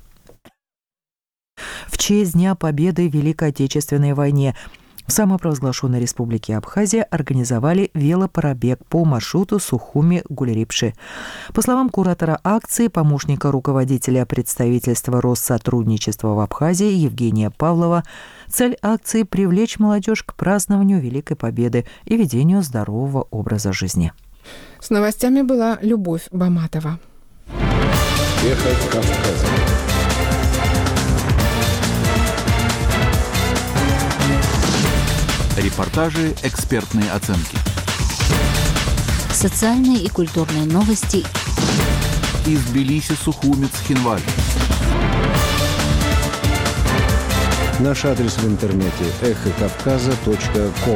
В честь Дня Победы в Великой Отечественной войне в самопровозглашенной республике Абхазия организовали велопробег по маршруту Сухуми-Гулерипши. По словам куратора акции, помощника руководителя представительства Россотрудничества в Абхазии Евгения Павлова, цель акции – привлечь молодежь к празднованию Великой Победы и ведению здорового образа жизни. С новостями была Любовь Баматова. Эхо Кавказа. Репортажи, экспертные оценки. Социальные и культурные новости. Из Тбилиси, Сухуми, Цхинваль. Наш адрес в интернете эхо кавказа точка ком.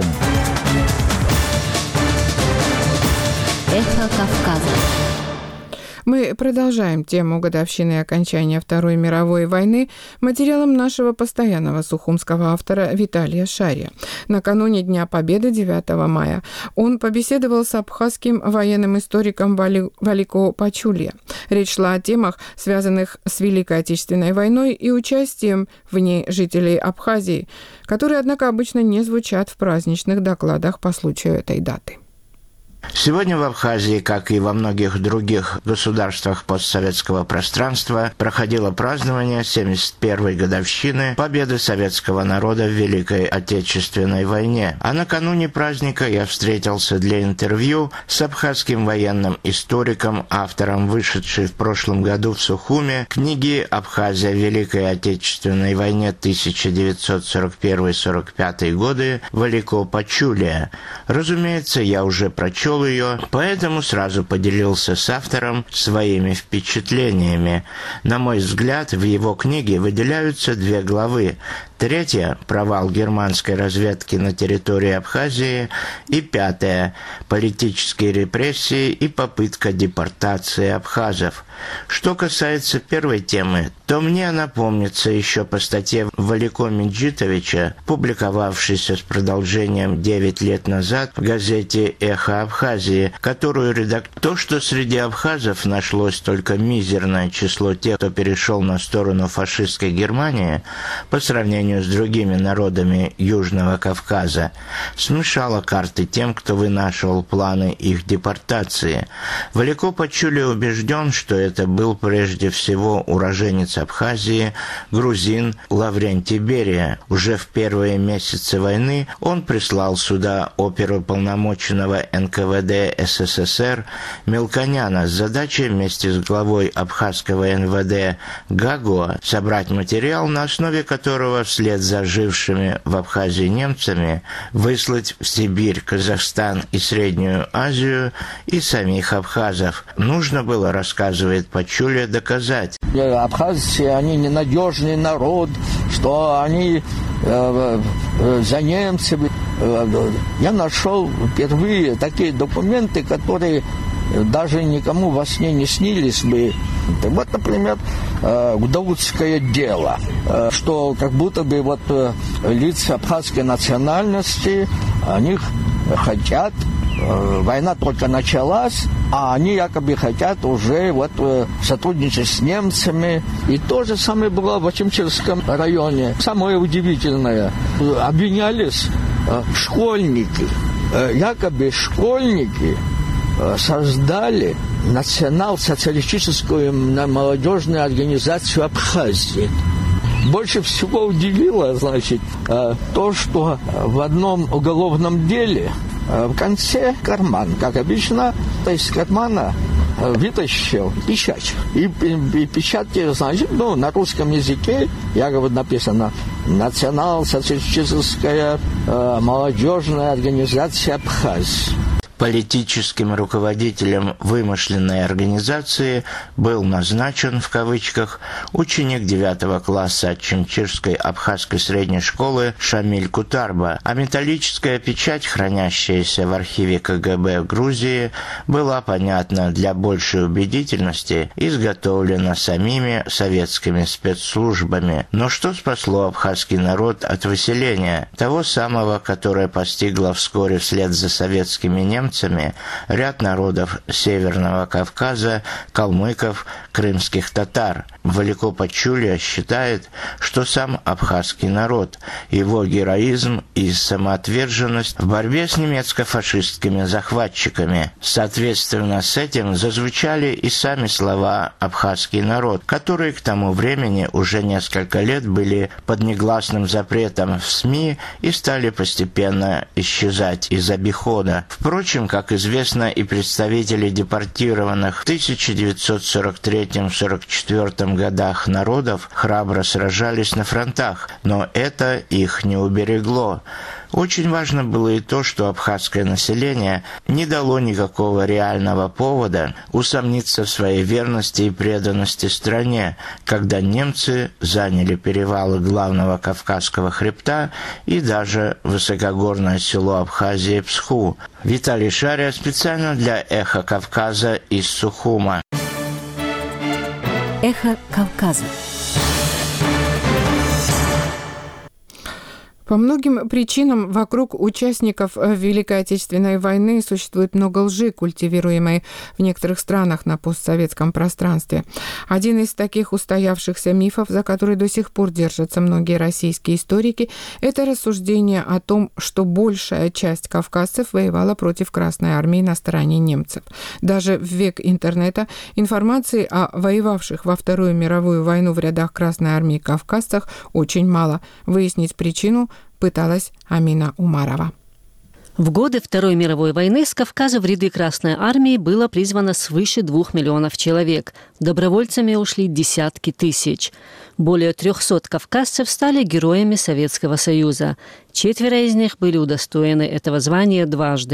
Эхо Кавказа. Мы продолжаем тему годовщины окончания Второй мировой войны материалом нашего постоянного сухумского автора Виталия Шария. Накануне Дня Победы девятого мая он побеседовал с абхазским военным историком Валико Пачулья. Речь шла о темах, связанных с Великой Отечественной войной и участием в ней жителей Абхазии, которые, однако, обычно не звучат в праздничных докладах по случаю этой даты. Сегодня в Абхазии, как и во многих других государствах постсоветского пространства, проходило празднование семьдесят первой годовщины победы советского народа в Великой Отечественной войне. А накануне праздника я встретился для интервью с абхазским военным историком, автором вышедшей в прошлом году в Сухуме книги «Абхазия в Великой Отечественной войне тысяча девятьсот сорок первый — сорок пятый годы» Валико Пачулья. Разумеется, я уже прочел прочел ее, поэтому сразу поделился с автором своими впечатлениями. На мой взгляд, в его книге выделяются две главы. Третья – провал германской разведки на территории Абхазии. И пятая – политические репрессии и попытка депортации абхазов. Что касается первой темы, то мне она помнится еще по статье Валико Меджитовича, публиковавшейся с продолжением девять лет назад в газете «Эхо Абхазии», которую редактор... То, что среди абхазов нашлось только мизерное число тех, кто перешел на сторону фашистской Германии, по сравнению с другими народами Южного Кавказа, смешало карты тем, кто вынашивал планы их депортации. Валико Пачули убежден, что это был прежде всего уроженец Абхазии, грузин Лаврентий Берия. Уже в первые месяцы войны он прислал сюда оперуполномоченного эн ка вэ дэ эс эс эс эр Мелконяна с задачей вместе с главой абхазского эн вэ дэ Гагуа собрать материал, на основе которого вслед за жившими в Абхазии немцами выслать в Сибирь, Казахстан и Среднюю Азию и самих абхазов. Нужно было, рассказывает Пачули, доказать. Абхазцы, они ненадежный народ, что они э, э, за немцами. Я нашел впервые такие документы, которые даже никому во сне не снились бы. Вот, например, Гудаутское дело, что как будто бы вот лица абхазской национальности, они хотят, война только началась, а они якобы хотят уже вот сотрудничать с немцами. И то же самое было в Ачимчирском районе. Самое удивительное, обвинялись школьники, якобы школьники создали национал-социалистическую молодежную организацию Абхазии. Больше всего удивило, значит, то, что в одном уголовном деле в конце карман, как обычно, то есть из кармана вытащил печать. И, и, и печать, значит, ну, на русском языке, якобы написано «Национал-социалистическая э, молодежная организация Абхазии». Политическим руководителем вымышленной организации был назначен, в кавычках, ученик девятого класса Ачимчирской абхазской средней школы Шамиль Кутарба, а металлическая печать, хранящаяся в архиве ка гэ бэ Грузии, была, понятно, для большей убедительности изготовлена самими советскими спецслужбами. Но что спасло абхазский народ от выселения, того самого, которое постигло вскоре вслед за советскими немцами, ряд народов Северного Кавказа, калмыков, крымских татар. Валико Пачули считает, что сам абхазский народ, его героизм и самоотверженность в борьбе с немецко-фашистскими захватчиками. Соответственно с этим зазвучали и сами слова «абхазский народ», которые к тому времени уже несколько лет были под негласным запретом в СМИ и стали постепенно исчезать из обихода. Впрочем, как известно, и представители депортированных в тысяча девятьсот сорок третьем — сорок четвёртом годах народов храбро сражались на фронтах, но это их не уберегло. Очень важно было и то, что абхазское население не дало никакого реального повода усомниться в своей верности и преданности стране, когда немцы заняли перевалы главного Кавказского хребта и даже высокогорное село Абхазии Псху. Виталий Шария специально для «Эхо Кавказа» из Сухума. «Эхо Кавказа». По многим причинам вокруг участников Великой Отечественной войны существует много лжи, культивируемой в некоторых странах на постсоветском пространстве. Один из таких устоявшихся мифов, за который до сих пор держатся многие российские историки, это рассуждение о том, что большая часть кавказцев воевала против Красной Армии на стороне немцев. Даже в век интернета информации о воевавших во Вторую мировую войну в рядах Красной Армии кавказцах очень мало. Выяснить причину пыталась Амина Умарова. В годы Второй мировой войны с Кавказа в ряды Красной Армии было призвано свыше двух миллионов человек. Добровольцами ушли десятки тысяч. Более трехсот кавказцев стали героями Советского Союза. Четверо из них были удостоены этого звания дважды.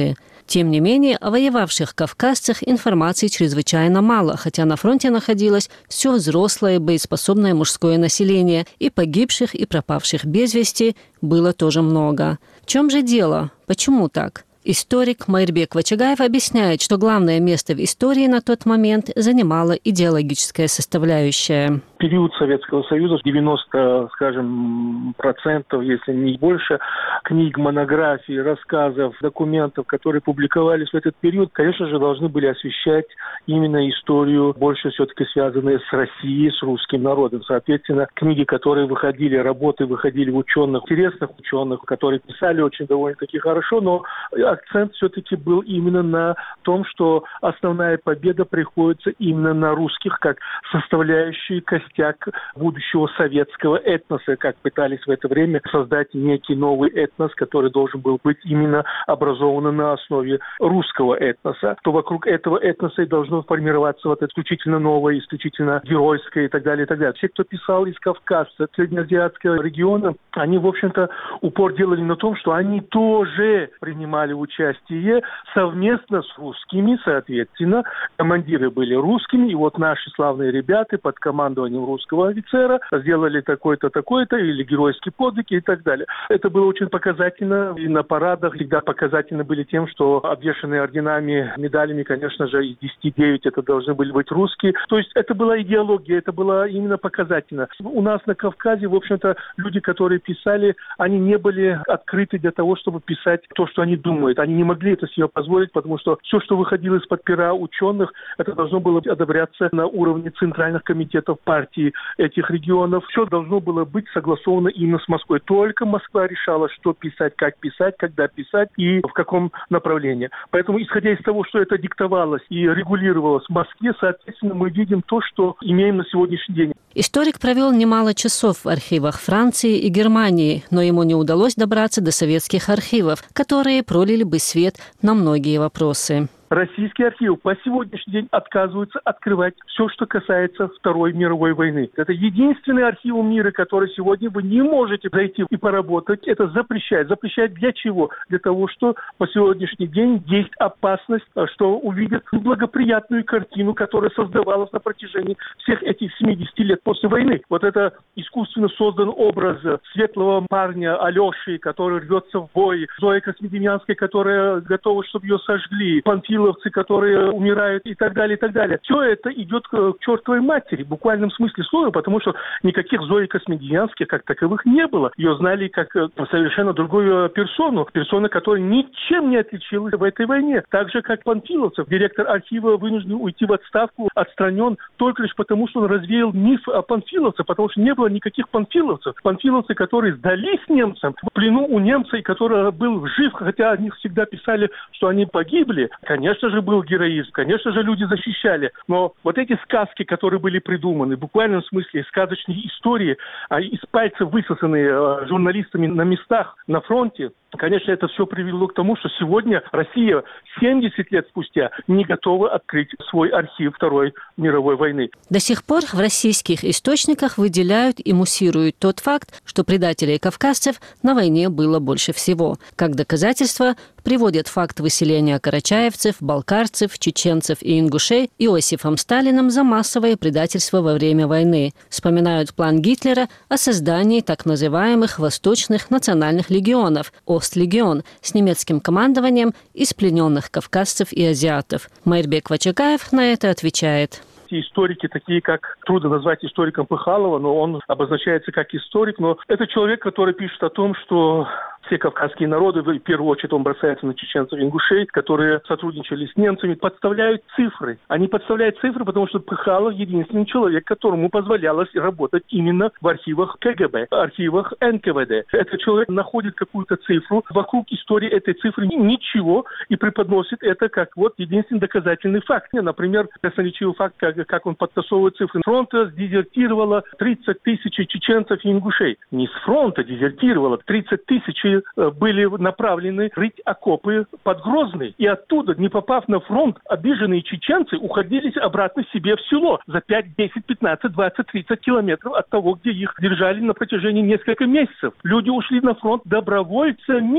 Тем не менее, о воевавших кавказцах информации чрезвычайно мало, хотя на фронте находилось все взрослое боеспособное мужское население, и погибших и пропавших без вести было тоже много. В чем же дело? Почему так? Историк Майырбек Вачагаев объясняет, что главное место в истории на тот момент занимала идеологическая составляющая. Период Советского Союза, девяносто, скажем, процентов, если не больше, книг, монографий, рассказов, документов, которые публиковались в этот период, конечно же, должны были освещать именно историю, больше все-таки связанную с Россией, с русским народом. Соответственно, книги, которые выходили, работы выходили ученых, интересных ученых, которые писали очень довольно-таки хорошо, но акцент все-таки был именно на том, что основная победа приходится именно на русских, как составляющий костяк будущего советского этноса, как пытались в это время создать некий новый этнос, который должен был быть именно образован на основе русского этноса, то вокруг этого этноса и должно формироваться вот исключительно новое, исключительно геройское и так далее, и так далее. Все, кто писал из Кавказа, среднеазиатского региона, они, в общем-то, упор делали на том, что они тоже принимали участие совместно с русскими, соответственно, командиры были русскими, и вот наши славные ребята под командованием русского офицера сделали такой-то, такой-то, или геройский подвиг и так далее. Это было очень показательно, и на парадах всегда показательны были тем, что обвешанные орденами, медалями, конечно же, из десяти девять это должны были быть русские. То есть это была идеология, это было именно показательно. У нас на Кавказе, в общем-то, люди, которые писали, они не были открыты для того, чтобы писать то, что они думают. Они не могли это себе позволить, потому что все, что выходило из-под пера ученых, это должно было одобряться на уровне центральных комитетов партии этих регионов. Все должно было быть согласовано именно с Москвой. Только Москва решала, что писать, как писать, когда писать и в каком направлении. Поэтому, исходя из того, что это диктовалось и регулировалось в Москве, соответственно, мы видим то, что имеем на сегодняшний день. Историк провел немало часов в архивах Франции и Германии, но ему не удалось добраться до советских архивов, которые пролили бы свет на многие вопросы. Российские архивы по сегодняшний день отказываются открывать все, что касается Второй мировой войны. Это единственный архив мира, который сегодня вы не можете зайти и поработать. Это запрещает. Запрещает для чего? Для того, что по сегодняшний день есть опасность, что увидят благоприятную картину, которая создавалась на протяжении всех этих семидесяти лет после войны. Вот это искусственно создан образ светлого парня Алеши, который рвется в бой, Зои Космодемьянской, которая готова, чтобы ее сожгли, Панфилов, которые умирают и так далее, и так далее. Все это идет к чертовой матери, в буквальном смысле слова, потому что никаких Зои Космодемьянских как таковых не было. Ее знали как совершенно другую персону, персона, которая ничем не отличилась в этой войне. Так же, как Панфиловцев. Директор архива вынужден уйти в отставку, отстранен только лишь потому, что он развеял миф о панфиловцах, потому что не было никаких панфиловцев. Панфиловцы, которые сдались немцам, в плену у немца, и который был жив, хотя о них всегда писали, что они погибли, конечно, Конечно же, был героизм, конечно же, люди защищали. Но вот эти сказки, которые были придуманы, в буквальном смысле сказочные истории, из пальцев высосанные журналистами на местах, на фронте, конечно, это все привело к тому, что сегодня Россия семьдесят лет спустя не готова открыть свой архив Второй мировой войны. До сих пор в российских источниках выделяют и муссируют тот факт, что предателей кавказцев на войне было больше всего. Как доказательство приводят факт выселения карачаевцев, балкарцев, чеченцев и ингушей Иосифом Сталиным за массовое предательство во время войны. Вспоминают план Гитлера о создании так называемых восточных национальных легионов – Ост-легион с немецким командованием из плененных кавказцев и азиатов. Майырбек Вачагаев на это отвечает. Историки, такие как, трудно назвать историком Пыхалова, но он обозначается как историк, но это человек, который пишет о том, что все кавказские народы, в первую очередь он бросается на чеченцев и ингушей, которые сотрудничали с немцами, подставляют цифры. Они подставляют цифры, потому что Пыхалов единственный человек, которому позволялось работать именно в архивах КГБ, архивах эн ка вэ дэ. Этот человек находит какую-то цифру, вокруг истории этой цифры ничего, и преподносит это как вот единственный доказательный факт. Например, красноречивый факт, как, как он подтасовывает цифры. С фронта дезертировало тридцать тысяч чеченцев и ингушей. Не с фронта дезертировало, тридцать тысяч были направлены рыть окопы под Грозный. И оттуда, не попав на фронт, обиженные чеченцы уходили обратно себе в село за пять, десять, пятнадцать, двадцать, тридцать километров от того, где их держали на протяжении нескольких месяцев. Люди ушли на фронт добровольцами.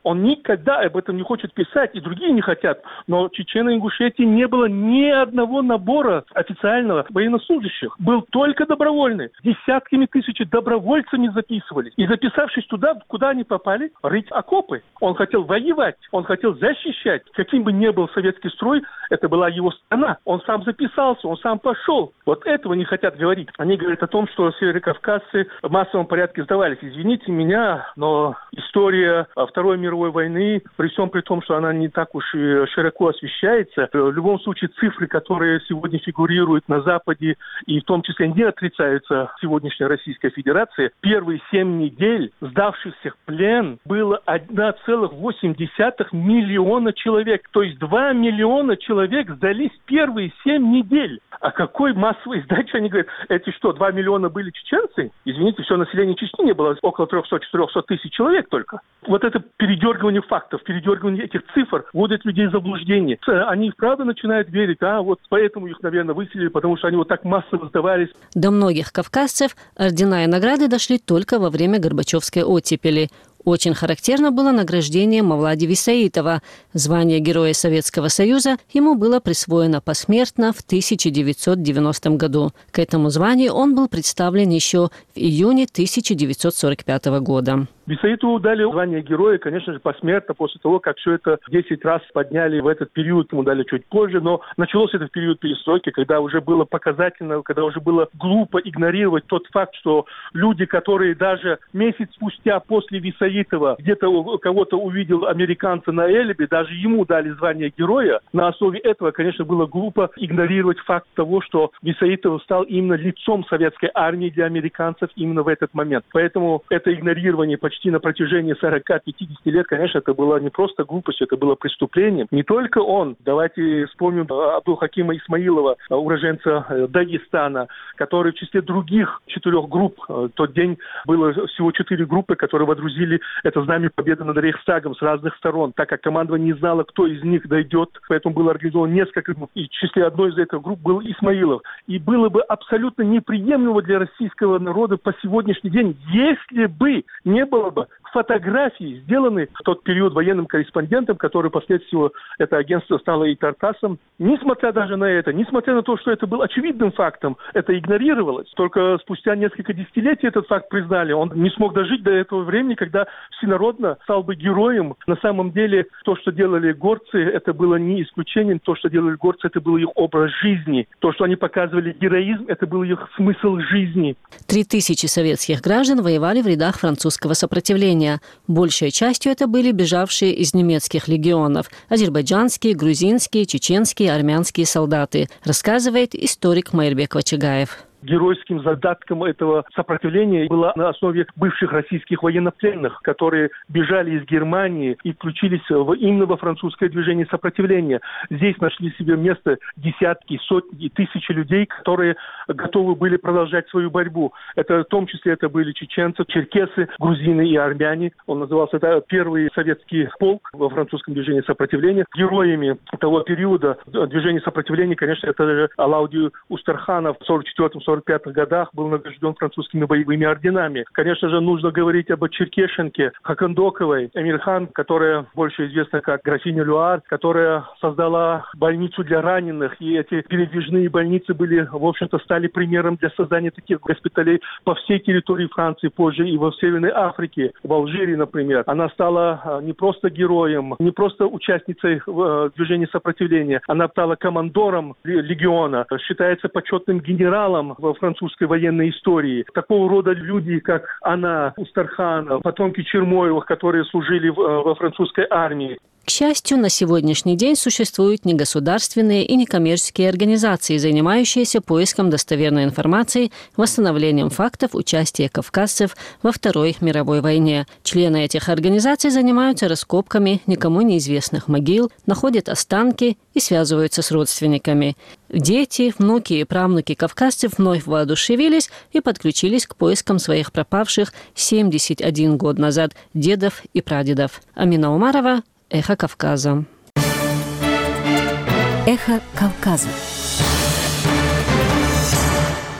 Он никогда об этом не хочет писать, и другие не хотят. Но в Чечено-Ингушетии не было ни одного набора официального военнослужащих. Был только добровольный. Десятками тысяч добровольцами записывались. И записавшись туда, куда они попали, рыть окопы. Он хотел воевать, он хотел защищать. Каким бы ни был советский строй, это была его страна. Он сам записался, он сам пошел. Вот этого не хотят говорить. Они говорят о том, что северокавказцы в массовом порядке сдавались. Извините меня, но история Второй мировой войны, при всем при том, что она не так уж и широко освещается, в любом случае цифры, которые сегодня фигурируют на Западе, и в том числе не отрицаются в сегодняшней Российской Федерации, первые семь недель сдавшихся в плен было одна целая восемь десятых миллиона человек. То есть два миллиона человек сдались первые семь недель. А какой массовой сдачи? Они говорят, эти что, два миллиона были чеченцы? Извините, все население Чечни не было, около триста-четыреста тысяч человек только. Вот это передергивание фактов, передергивание этих цифр вводит людей в заблуждение. Они вправду начинают верить, а вот поэтому их, наверное, выселили, потому что они вот так массово сдавались. До многих кавказцев ордена и награды дошли только во время Горбачевской оттепели. Очень характерно было награждение Мавлади Висаитова. Звание Героя Советского Союза ему было присвоено посмертно в тысяча девятьсот девяностом году. К этому званию он был представлен еще в июне тысяча девятьсот сорок пятого года. Висаитову дали звание героя, конечно же, посмертно, после того, как все это десять раз подняли в этот период, ему дали чуть позже, но начался этот период перестройки, когда уже было показательно, когда уже было глупо игнорировать тот факт, что люди, которые даже месяц спустя после Висаитова где-то кого-то увидел американца на Эльбе, даже ему дали звание героя. На основе этого, конечно, было глупо игнорировать факт того, что Висаитов стал именно лицом советской армии для американцев именно в этот момент. Поэтому это игнорирование почти на протяжении сорока-пятидесяти лет, конечно, это была не просто глупость, это было преступлением. Не только он. Давайте вспомним Абдулхакима Исмаилова, уроженца Дагестана, который в числе других четырех групп, в тот день было всего четыре группы, которые водрузили это знамя победы над Рейхстагом с разных сторон, так как командование не знало, кто из них дойдет, поэтому было организовано несколько групп. И в числе одной из этих групп был Исмаилов. И было бы абсолютно неприемлемо для российского народа по сегодняшний день, если бы не было бы фотографии, сделанные в тот период военным корреспондентом, который впоследствии это агентство стало и Тартасом. Несмотря даже на это, несмотря на то, что это был очевидным фактом, это игнорировалось. Только спустя несколько десятилетий этот факт признали. Он не смог дожить до этого времени, когда всенародно стал бы героем. На самом деле, то, что делали горцы, это было не исключением. То, что делали горцы, это был их образ жизни. То, что они показывали героизм, это был их смысл жизни. Три тысячи советских граждан воевали в рядах французского сопротивления. Большей частью это были бежавшие из немецких легионов – азербайджанские, грузинские, чеченские, армянские солдаты, рассказывает историк Майырбек Вачагаев. Геройским задатком этого сопротивления было на основе бывших российских военнопленных, которые бежали из Германии и включились в, именно во французское движение сопротивления. Здесь нашли себе место десятки, сотни и тысячи людей, которые готовы были продолжать свою борьбу. Это, в том числе это были чеченцы, черкесы, грузины и армяне. Он назывался это первый советский полк во французском движении сопротивления. Героями того периода движения сопротивления, конечно, это Алауди Устарханов в сорок четвёртом сорок пятых годах был награжден французскими боевыми орденами. Конечно же, нужно говорить об Черкешенке, Хакандоковой, Эмирхан, которая больше известна как графиня Люар, которая создала больницу для раненых. И эти передвижные больницы были, в общем-то, стали примером для создания таких госпиталей по всей территории Франции, позже и во Северной Африке, в Алжире, например. Она стала не просто героем, не просто участницей движения сопротивления, она стала командором легиона, считается почетным генералом во французской военной истории. Такого рода люди, как она, Устархан, потомки Чермоевых, которые служили в, во французской армии. К счастью, на сегодняшний день существуют негосударственные и некоммерческие организации, занимающиеся поиском достоверной информации, восстановлением фактов участия кавказцев во Второй мировой войне. Члены этих организаций занимаются раскопками никому неизвестных могил, находят останки и связываются с родственниками. Дети, внуки и правнуки кавказцев вновь воодушевились и подключились к поискам своих пропавших семьдесят один год назад дедов и прадедов. Амина Умарова, Эхо Кавказа. Эхо Кавказа.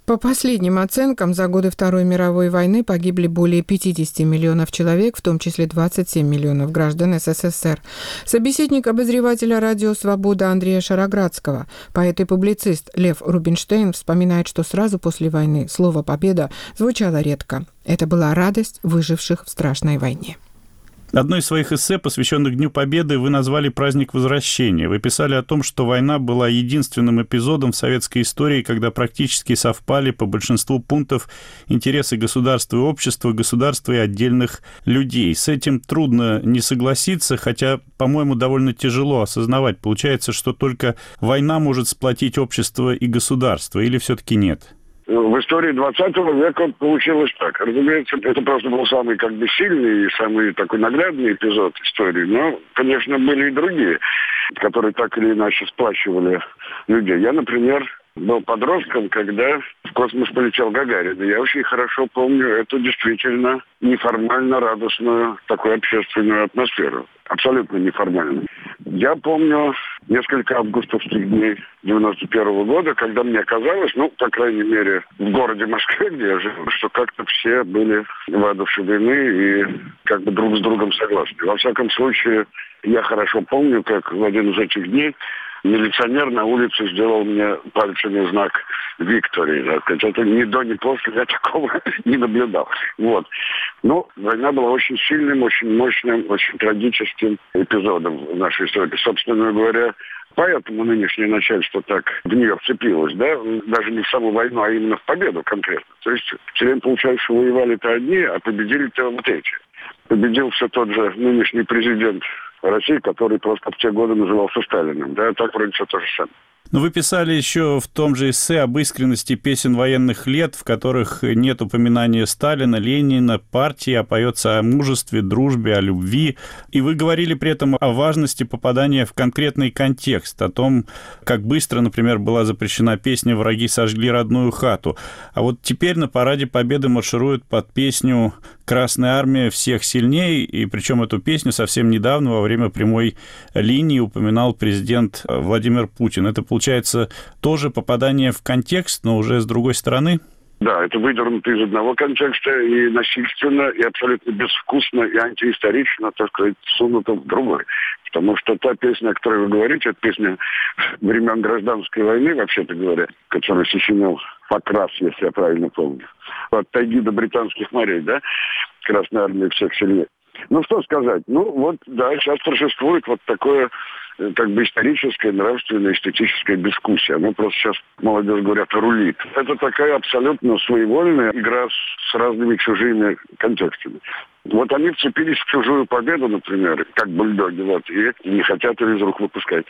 По последним оценкам, за годы Второй мировой войны погибли более пятьдесят миллионов человек, в том числе двадцать семь миллионов граждан СССР. Собеседник обозревателя «Радио Свобода» Андрея Шароградского, поэт и публицист Лев Рубинштейн, вспоминает, что сразу после войны слово «победа» звучало редко. Это была радость выживших в страшной войне. Одно из своих эссе, посвященных Дню Победы, вы назвали «Праздник Возвращения». Вы писали о том, что война была единственным эпизодом в советской истории, когда практически совпали по большинству пунктов интересы государства и общества, государства и отдельных людей. С этим трудно не согласиться, хотя, по-моему, довольно тяжело осознавать. Получается, что только война может сплотить общество и государство, или все-таки нет? В истории двадцатого века получилось так. Разумеется, это просто был самый как бы сильный и самый такой наглядный эпизод истории. Но, конечно, были и другие, которые так или иначе сплачивали людей. Я, например, был подростком, когда в космос полетел Гагарин. И я очень хорошо помню эту действительно неформально радостную такую общественную атмосферу. Абсолютно неформальную. Я помню несколько августовских дней девяносто первого года, когда мне казалось, ну, по крайней мере, в городе Москве, где я жил, что как-то все были воодушевлены и как бы друг с другом согласны. Во всяком случае, я хорошо помню, как в один из этих дней милиционер на улице сделал мне пальцами знак «Виктори». Это ни до, ни после я такого не наблюдал. Вот. Но война была очень сильным, очень мощным, очень трагическим эпизодом в нашей истории. Собственно говоря, поэтому нынешнее начальство так в нее вцепилось, да, даже не в саму войну, а именно в победу конкретно. То есть все время получается, что воевали-то одни, а победили-то вот эти. Победил все тот же нынешний президент России, который просто в те годы назывался Сталиным. Да, так вроде все то же самое. Но вы писали еще в том же эссе об искренности песен военных лет, в которых нет упоминания Сталина, Ленина, партии, а поется о мужестве, дружбе, о любви. И вы говорили при этом о важности попадания в конкретный контекст, о том, как быстро, например, была запрещена песня «Враги сожгли родную хату». А вот теперь на параде Победы маршируют под песню «Красная армия всех сильней», и причем эту песню совсем недавно во время прямой линии упоминал президент Владимир Путин. Это, получается, тоже попадание в контекст, но уже с другой стороны? Да, это выдернуто из одного контекста и насильственно, и абсолютно безвкусно, и антиисторично, так сказать, всунуто в другой. Потому что та песня, о которой вы говорите, это песня времен гражданской войны, вообще-то говоря, которую сочинил Покрас, если я правильно помню. От тайги до британских морей, да? Красная армия всех сильнее. Ну, что сказать? Ну, вот, да, сейчас торжествует вот такое, как бы, историческое, нравственное, эстетическое безвкусие. Оно просто сейчас, молодежь говорят, рулит. Это такая абсолютно своевольная игра с разными чужими контекстами. Вот они вцепились в чужую победу, например, как бульдоги, вот, и не хотят ее из рук выпускать.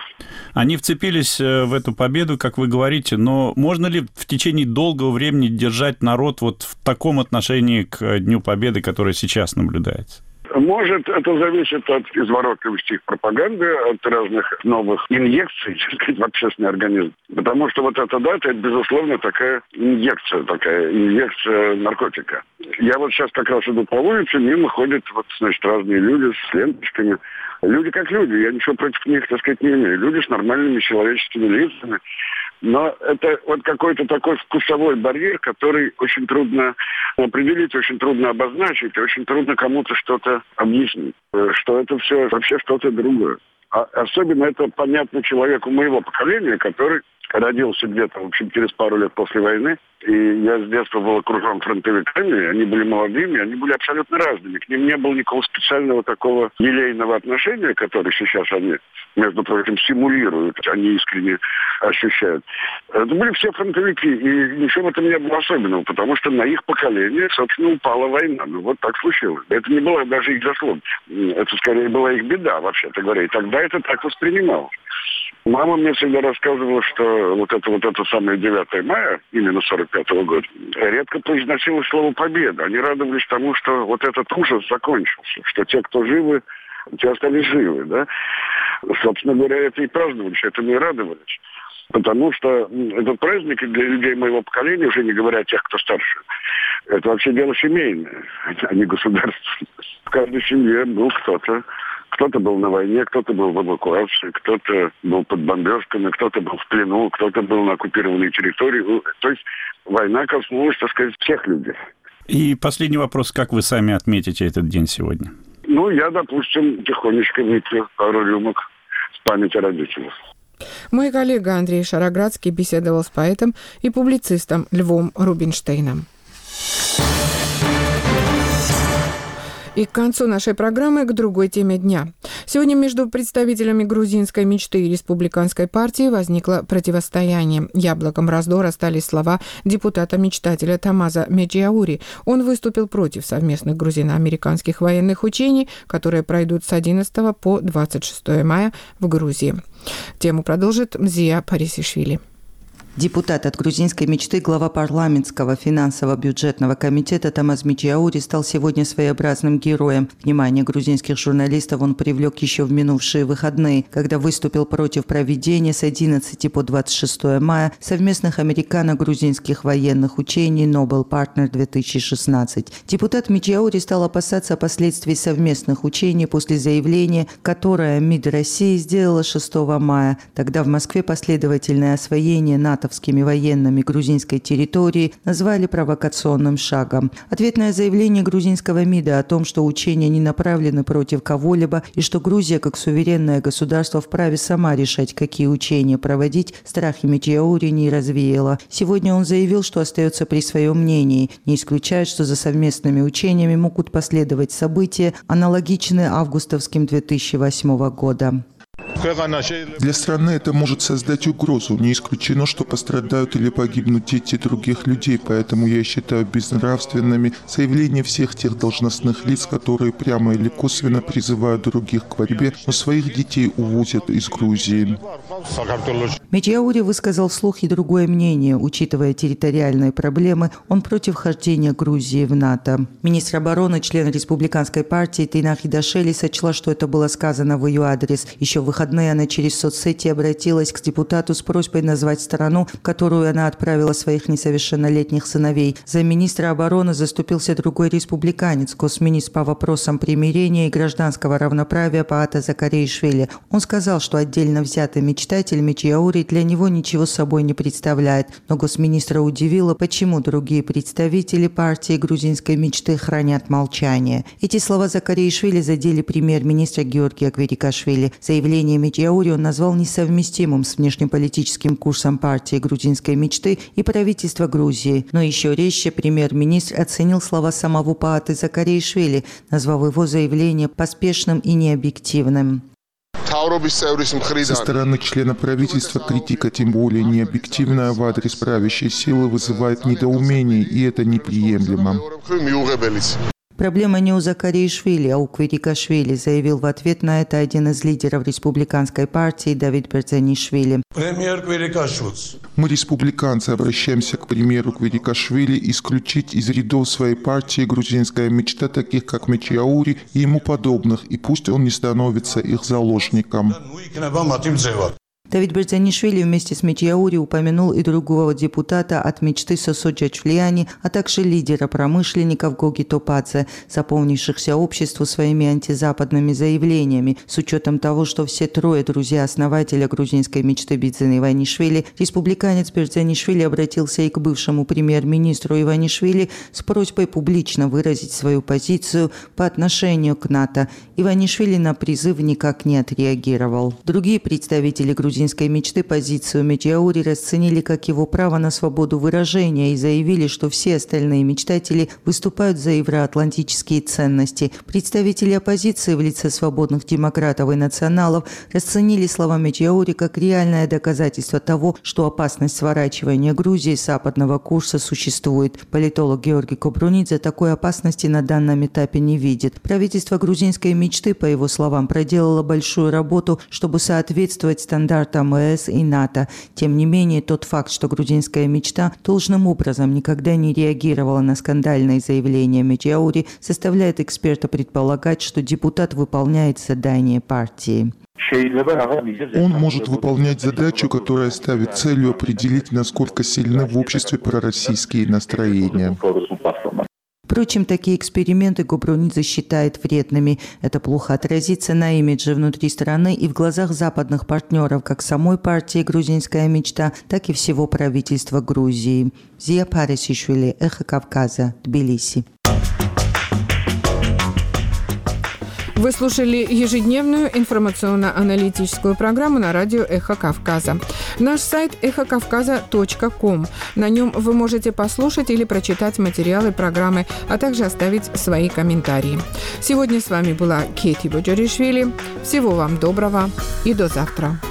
Они вцепились в эту победу, как вы говорите, но можно ли в течение долгого времени держать народ вот в таком отношении к Дню Победы, который сейчас наблюдается? Может, это зависит от изворотливости их пропаганды, от разных новых инъекций, так сказать, в общественный организм. Потому что вот эта дата, это, безусловно, такая инъекция, такая инъекция наркотика. Я вот сейчас как раз иду по улице, мимо ходят, вот, значит, разные люди с ленточками. Люди как люди, я ничего против них, так сказать, не имею. Люди с нормальными человеческими лицами. Но это вот какой-то такой вкусовой барьер, который очень трудно определить, очень трудно обозначить, очень трудно кому-то что-то объяснить, что это все вообще что-то другое. А особенно это понятно человеку моего поколения, который родился где-то, в общем, через пару лет после войны. И я с детства был окружен фронтовиками, они были молодыми, они были абсолютно разными. К ним не было никакого специального такого елейного отношения, которое сейчас они, между прочим, симулируют, они искренне ощущают. Это были все фронтовики, и ничего в этом не было особенного, потому что на их поколение, собственно, упала война. Ну, вот так случилось. Это не было даже их заслуга. Это, скорее, была их беда, вообще-то говоря. И тогда это так воспринималось. Мама мне всегда рассказывала, что вот это вот это самое девятое мая, именно сорок пятого года, редко произносилось слово «победа». Они радовались тому, что вот этот ужас закончился, что те, кто живы, те остались живы, да. Собственно говоря, это и праздновали, этому и радовались. Потому что этот праздник для людей моего поколения, уже не говоря о тех, кто старше, это вообще дело семейное, а не государственное. В каждой семье был кто-то, Кто-то был на войне, кто-то был в эвакуации, кто-то был под бомбежками, кто-то был в плену, кто-то был на оккупированной территории. То есть война коснулась, так сказать, всех людей. И последний вопрос. Как вы сами отметите этот день сегодня? Ну, я, допустим, тихонечко выпью пару рюмок в память о родителях. Мой коллега Андрей Шароградский беседовал с поэтом и публицистом Львом Рубинштейном. И к концу нашей программы к другой теме дня. Сегодня между представителями грузинской мечты и республиканской партии возникло противостояние. Яблоком раздора стали слова депутата-мечтателя Тамаза Меджиаури. Он выступил против совместных грузино-американских военных учений, которые пройдут с одиннадцатого по двадцать шестое мая в Грузии. Тему продолжит Мзия Парисишвили. Депутат от грузинской мечты, глава парламентского финансово-бюджетного комитета Тамаз Меджиаури стал сегодня своеобразным героем. Внимание грузинских журналистов он привлек еще в минувшие выходные, когда выступил против проведения с одиннадцатого по двадцать шестое мая совместных американо-грузинских военных учений Nobel Partner две тысячи шестнадцать. Депутат Меджиаури стал опасаться последствий совместных учений после заявления, которое МИД России сделала шестого мая. Тогда в Москве последовательное освоение НАТО натовскими военными грузинской территории назвали провокационным шагом. Ответное заявление грузинского МИДа о том, что учения не направлены против кого-либо и что Грузия как суверенное государство вправе сама решать, какие учения проводить, страхи Меджиаури не развеяло. Сегодня он заявил, что остается при своем мнении, не исключает, что за совместными учениями могут последовать события, аналогичные августовским две тысячи восьмого года. Для страны это может создать угрозу. Не исключено, что пострадают или погибнут дети других людей, поэтому я считаю безнравственными заявления всех тех должностных лиц, которые прямо или косвенно призывают других к борьбе, но своих детей увозят из Грузии. Меджиаури высказал вслух и другое мнение. Учитывая территориальные проблемы, он против вхождения Грузии в НАТО. Министр обороны, член республиканской партии Тейна Хидашели сочла, что это было сказано в ее адрес. Еще в выходные она через соцсети обратилась к депутату с просьбой назвать страну, в которую она отправила своих несовершеннолетних сыновей. За министра обороны заступился другой республиканец, госминистр по вопросам примирения и гражданского равноправия Паата Закаришвили. Он сказал, что отдельно взятый мечтатель Меджиаури для него ничего собой не представляет, но госминистра удивило, почему другие представители партии грузинской мечты хранят молчание. Эти слова Закаришвили задели премьер-министра Георгия Кверикашвили. Заявление Меджиаури он назвал несовместимым с внешнеполитическим курсом партии грузинской мечты и правительства Грузии. Но еще резче премьер-министр оценил слова самого Пааты Закаришвили, назвав его заявление поспешным и необъективным. Со стороны члена правительства критика, тем более необъективная в адрес правящей силы, вызывает недоумение, и это неприемлемо. Проблема не у Закаришвили, а у Кверикашвили, заявил в ответ на это один из лидеров республиканской партии Давид Берзанишвили. Мы, республиканцы, обращаемся к премьеру Кверикашвили исключить из рядов своей партии грузинская мечта таких, как Меджиаури и ему подобных, и пусть он не становится их заложником. Давид Берзанишвили вместе с Меджиаури упомянул и другого депутата от мечты Сосо Джачфлиани, а также лидера промышленников Гоги Топадзе, заполнившихся обществу своими антизападными заявлениями. С учетом того, что все трое друзья основателя грузинской мечты Бидзина Иванишвили, республиканец Берзанишвили обратился и к бывшему премьер-министру Иванишвили с просьбой публично выразить свою позицию по отношению к НАТО. Иванишвили на призыв никак не отреагировал. Другие представители грузинской мечты позицию Меджиаури расценили как его право на свободу выражения и заявили, что все остальные мечтатели выступают за евроатлантические ценности. Представители оппозиции в лице свободных демократов и националов расценили слова Меджиаури как реальное доказательство того, что опасность сворачивания Грузии с западного курса существует. Политолог Георгий Кобрунидзе такой опасности на данном этапе не видит. Правительство грузинской мечты, по его словам, проделало большую работу, чтобы соответствовать стандартам МС и НАТО. Тем не менее, тот факт, что грузинская мечта должным образом никогда не реагировала на скандальные заявления Меджиаури, заставляет эксперта предполагать, что депутат выполняет задание партии. Он может выполнять задачу, которая ставит целью определить, насколько сильны в обществе пророссийские настроения. Впрочем, такие эксперименты Гобрунидзе считает вредными. Это плохо отразится на имидже внутри страны и в глазах западных партнеров, как самой партии «Грузинская мечта», так и всего правительства Грузии. Зия Парисишвили, Эхо Кавказа, Тбилиси. Вы слушали ежедневную информационно-аналитическую программу на радио «Эхо Кавказа». Наш сайт эхо кавказа точка ком. На нем вы можете послушать или прочитать материалы программы, а также оставить свои комментарии. Сегодня с вами была Кети Боджоришвили. Всего вам доброго и до завтра.